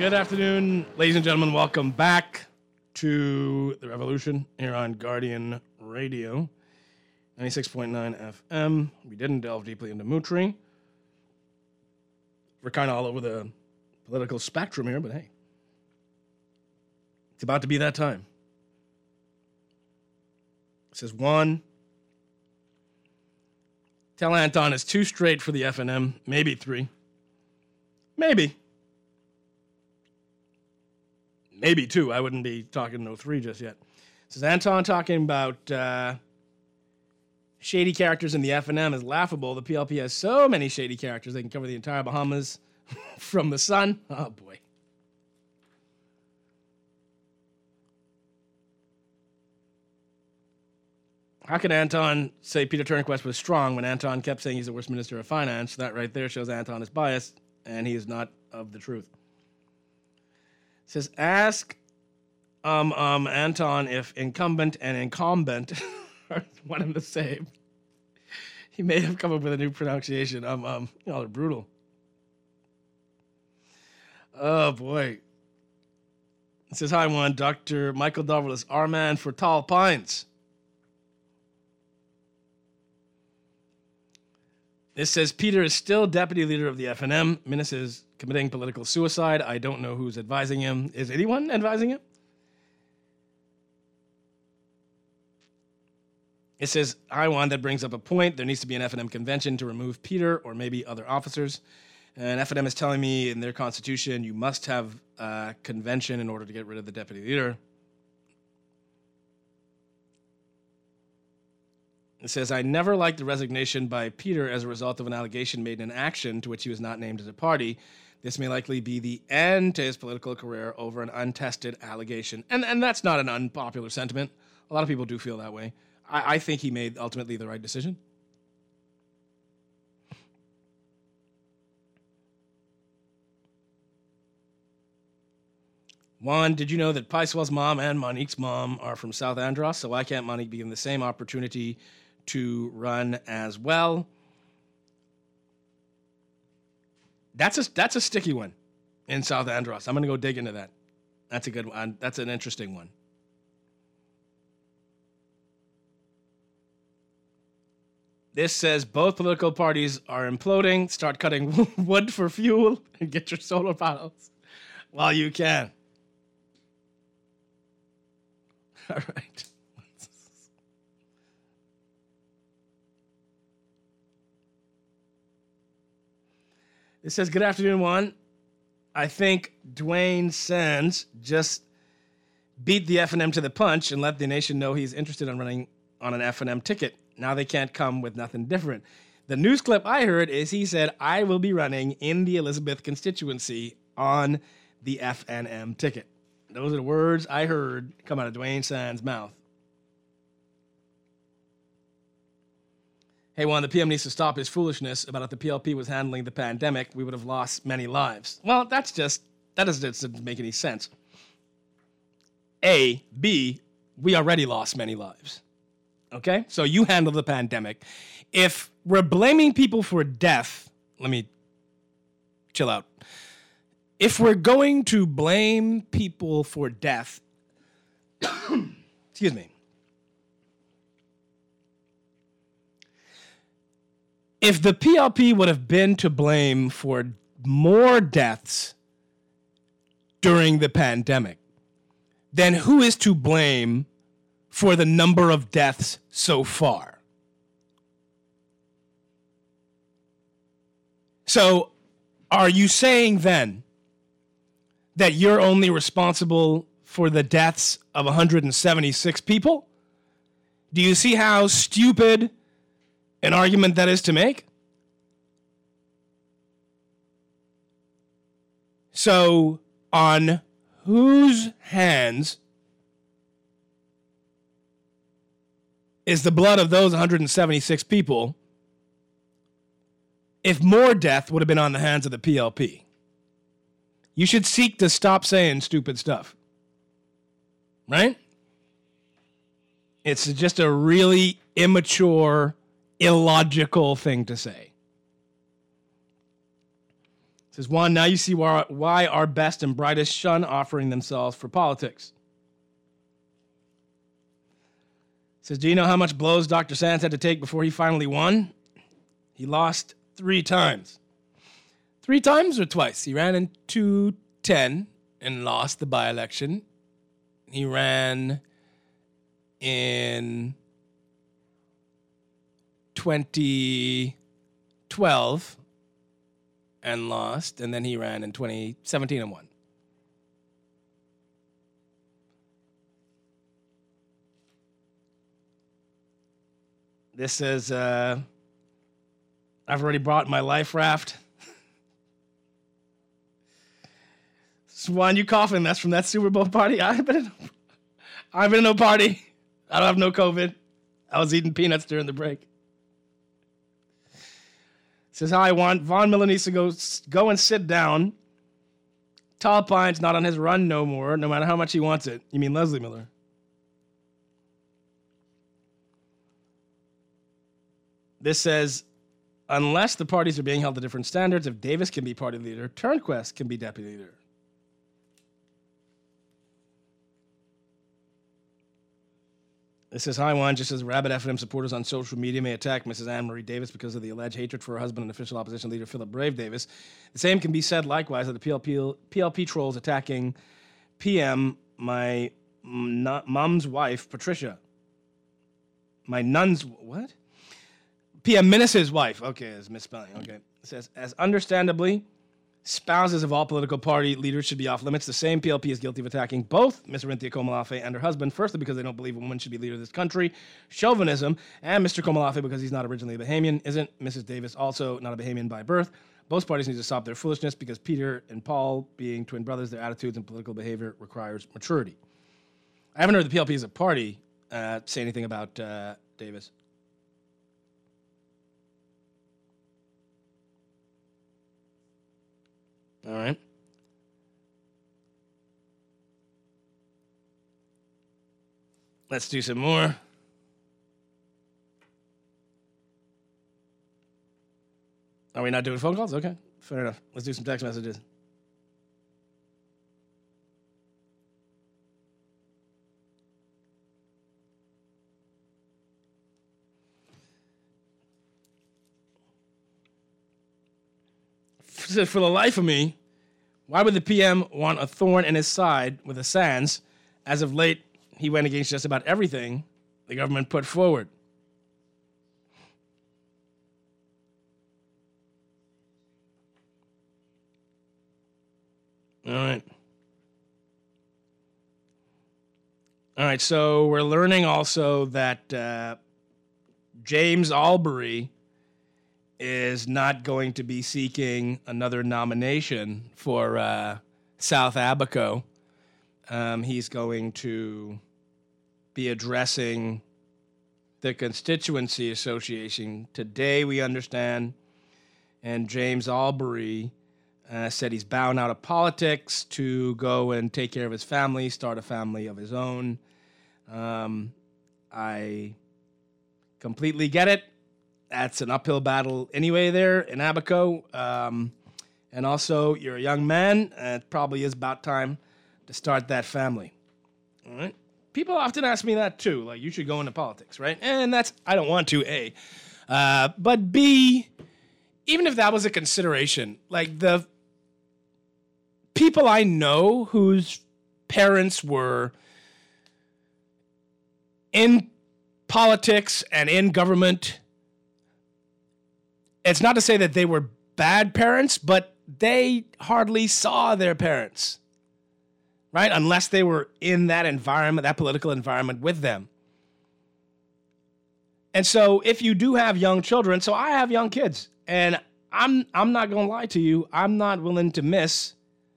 Good afternoon, ladies and gentlemen. Welcome back to The Revolution here on Guardian Radio, 96.9 FM. We didn't delve deeply into Mootring. We're kind of all over the political spectrum here, but hey, it's about to be that time. It says, Juan, tell Anton it's 2 straight for the FNM, maybe 3. Maybe 2. I wouldn't be talking no 3 just yet. This is Anton talking about shady characters in the FNM is laughable. The PLP has so many shady characters they can cover the entire Bahamas from the sun. Oh boy. How can Anton say Peter Turnquist was strong when Anton kept saying he's the worst minister of finance? That right there shows Anton is biased and he is not of the truth. It says, ask Anton if incumbent and incumbent are one and the same. He may have come up with a new pronunciation. Y'all are brutal. Oh, boy. It says, hi, Juan. Dr. Michael Douglas, our man for Tall Pines. This says, Peter is still deputy leader of the FNM. Minnis is committing political suicide. I don't know who's advising him. Is anyone advising him? It says, hi, Juan, that brings up a point. There needs to be an FNM convention to remove Peter or maybe other officers. And FNM is telling me in their constitution you must have a convention in order to get rid of the deputy leader. It says, I never liked the resignation by Peter as a result of an allegation made in action to which he was not named as a party. This may likely be the end to his political career over an untested allegation. And that's not an unpopular sentiment. A lot of people do feel that way. I think he made ultimately the right decision. Juan, did you know that Paiswell's mom and Monique's mom are from South Andros? So why can't Monique be given the same opportunity to run as well? That's a sticky one in South Andros. I'm going to go dig into that. That's a good one. That's an interesting one. This says both political parties are imploding. Start cutting wood for fuel and get your solar panels while you can. All right. It says, good afternoon, Juan. I think Dwayne Sands just beat the FNM to the punch and let the nation know he's interested in running on an FNM ticket. Now they can't come with nothing different. The news clip I heard is he said, I will be running in the Elizabeth constituency on the FNM ticket. Those are the words I heard come out of Dwayne Sands' mouth. Hey, Juan, the PM needs to stop his foolishness about how the PLP was handling the pandemic. We would have lost many lives. Well, that doesn't make any sense. A. B. We already lost many lives. Okay? So you handle the pandemic. If we're blaming people for death, let me chill out. If we're going to blame people for death, excuse me. If the PLP would have been to blame for more deaths during the pandemic, then who is to blame for the number of deaths so far? So, are you saying then that you're only responsible for the deaths of 176 people? Do you see how stupid an argument that is to make? So, on whose hands is the blood of those 176 people if more death would have been on the hands of the PLP? You should seek to stop saying stupid stuff. Right? It's just a really immature, illogical thing to say. Says, Juan, now you see why our best and brightest shun offering themselves for politics. Says, do you know how much blows Dr. Sands had to take before he finally won? He lost 3 times. 3 times or twice? He ran in 2010 and lost the by-election. He ran in 2012 and lost, and then he ran in 2017 and won. This says, I've already brought my life raft. Swan, you coughing? That's from that Super Bowl party. I've been in no party. I don't have no COVID. I was eating peanuts during the break. Says, hi, Von Miller needs to go and sit down. Tall Pine's not on his run no more, no matter how much he wants it. You mean Leslie Miller? This says, unless the parties are being held to different standards, if Davis can be party leader, Turnquest can be deputy leader. It says, hi, Juan. Just as rabid FNM supporters on social media may attack Mrs. Anne-Marie Davis because of the alleged hatred for her husband and official opposition leader Philip Brave Davis, the same can be said likewise of the PLP trolls attacking PM, my mom's wife, Patricia. My nun's, what? PM Minnis's wife. Okay, it's misspelling. Okay. It says, as understandably, spouses of all political party leaders should be off limits. The same PLP is guilty of attacking both Ms. Orinthia Komalafe and her husband, firstly because they don't believe a woman should be leader of this country, chauvinism, and Mr. Komalafe because he's not originally a Bahamian. Isn't Mrs. Davis also not a Bahamian by birth? Both parties need to stop their foolishness because Peter and Paul, being twin brothers, their attitudes and political behavior requires maturity. I haven't heard the PLP as a party say anything about Davis. All right. Let's do some more. Are we not doing phone calls? Okay, fair enough. Let's do some text messages. For the life of me, why would the PM want a thorn in his side with the Sands? As of late, he went against just about everything the government put forward. All right, so we're learning also that James Albury is not going to be seeking another nomination for South Abaco. He's going to be addressing the Constituency Association. Today, we understand, and James Albury said he's bowing out of politics to go and take care of his family, start a family of his own. I completely get it. That's an uphill battle anyway there in Abaco. And also, you're a young man, and it probably is about time to start that family. All right? People often ask me that too, like, you should go into politics, right? And that's, I don't want to, A. But B, even if that was a consideration, like the people I know whose parents were in politics and in government, it's not to say that they were bad parents, but they hardly saw their parents, right? Unless they were in that environment, that political environment with them. And so if you do have young children, so I have young kids, and I'm not going to lie to you, I'm not willing to miss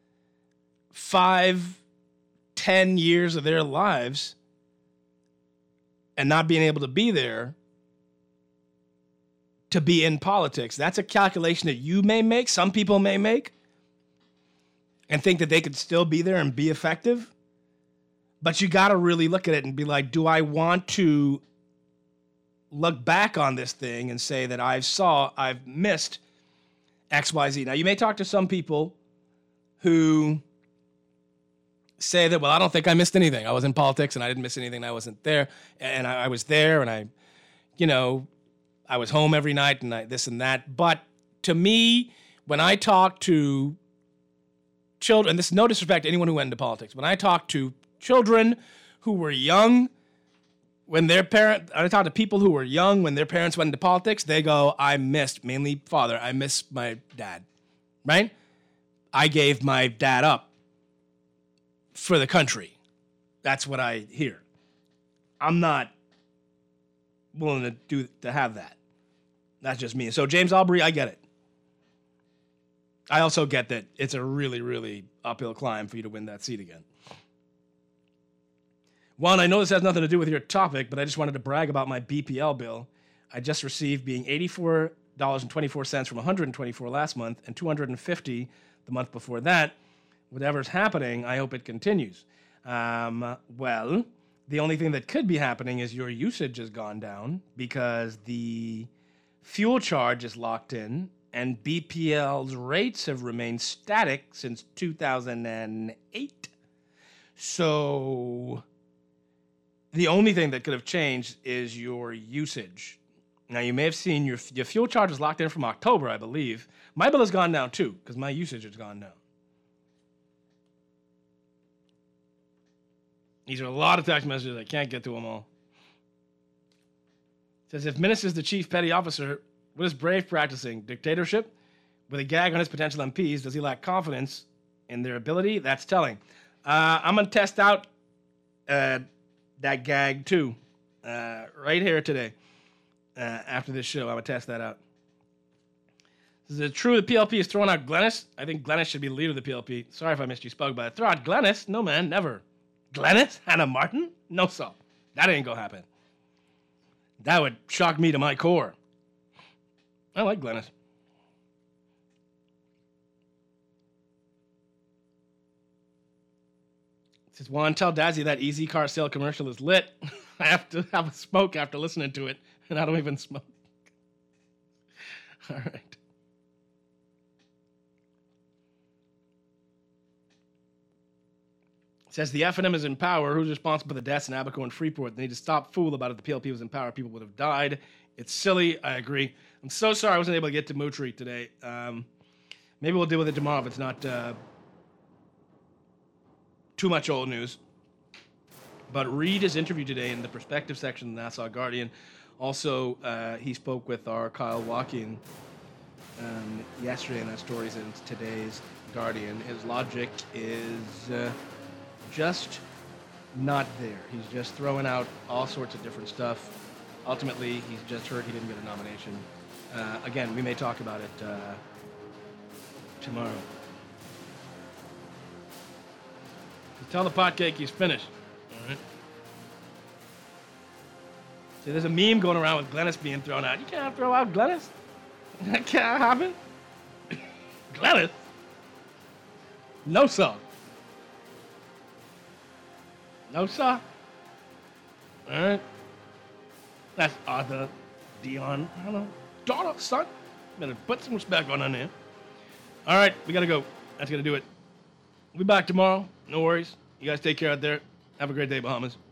5-10 years of their lives and not being able to be there to be in politics. That's a calculation that you may make, some people may make, and think that they could still be there and be effective. But you got to really look at it and be like, do I want to look back on this thing and say that I've missed XYZ. Now, you may talk to some people who say that, well, I don't think I missed anything. I was in politics and I didn't miss anything. I wasn't there. And I was there and I was home every night and this and that. But to me, when I talk to children, and this is no disrespect to anyone who went into politics, when I talk to children who were young, I talk to people who were young when their parents went into politics, they go, mainly father, I miss my dad, right? I gave my dad up for the country. That's what I hear. I'm not willing to have that. That's just me. So James Albury, I get it. I also get that it's a really, really uphill climb for you to win that seat again. Juan, I know this has nothing to do with your topic, but I just wanted to brag about my BPL bill. I just received being $84.24 from $124 last month and $250 the month before that. Whatever's happening, I hope it continues. Well, the only thing that could be happening is your usage has gone down because the fuel charge is locked in and BPL's rates have remained static since 2008. So the only thing that could have changed is your usage. Now, you may have seen your fuel charge is locked in from October, I believe. My bill has gone down too because my usage has gone down. These are a lot of text messages. I can't get to them all. It says, if Minnis is the chief petty officer, what is Brave practicing? Dictatorship? With a gag on his potential MPs, does he lack confidence in their ability? That's telling. I'm going to test out that gag too, right here today. After this show, I'm going to test that out. Is it true the PLP is throwing out Glennis? I think Glennis should be the leader of the PLP. Sorry if I missed you spoke about it. Throw out Glennis? No, man, never. Glennis? Hannah Martin? No, so. That ain't going to happen. That would shock me to my core. I like Glennis. It says, Juan, tell Dazzy that easy car sale commercial is lit. I have to have a smoke after listening to it, and I don't even smoke. All right. Says the FNM is in power. Who's responsible for the deaths in Abaco and Freeport? They need to stop fool about it. The PLP was in power. People would have died. It's silly. I agree. I'm so sorry I wasn't able to get to Moutri today. Maybe we'll deal with it tomorrow if it's not too much old news. But read his interview today in the perspective section of the Nassau Guardian. Also, he spoke with our Kyle Walking yesterday, and that story's in today's Guardian. His logic is just not there. He's just throwing out all sorts of different stuff. Ultimately, he's just hurt he didn't get a nomination. Again, we may talk about it tomorrow. Tell the potcake he's finished. All right. See, there's a meme going around with Glennis being thrown out. You can't throw out Glennis. That can't happen. Glennis? No, sir. No, sir. All right. That's Arthur Dion. I don't know. Daughter, son. Better put some respect on her name. All right, we got to go. That's going to do it. We'll be back tomorrow. No worries. You guys take care out there. Have a great day, Bahamas.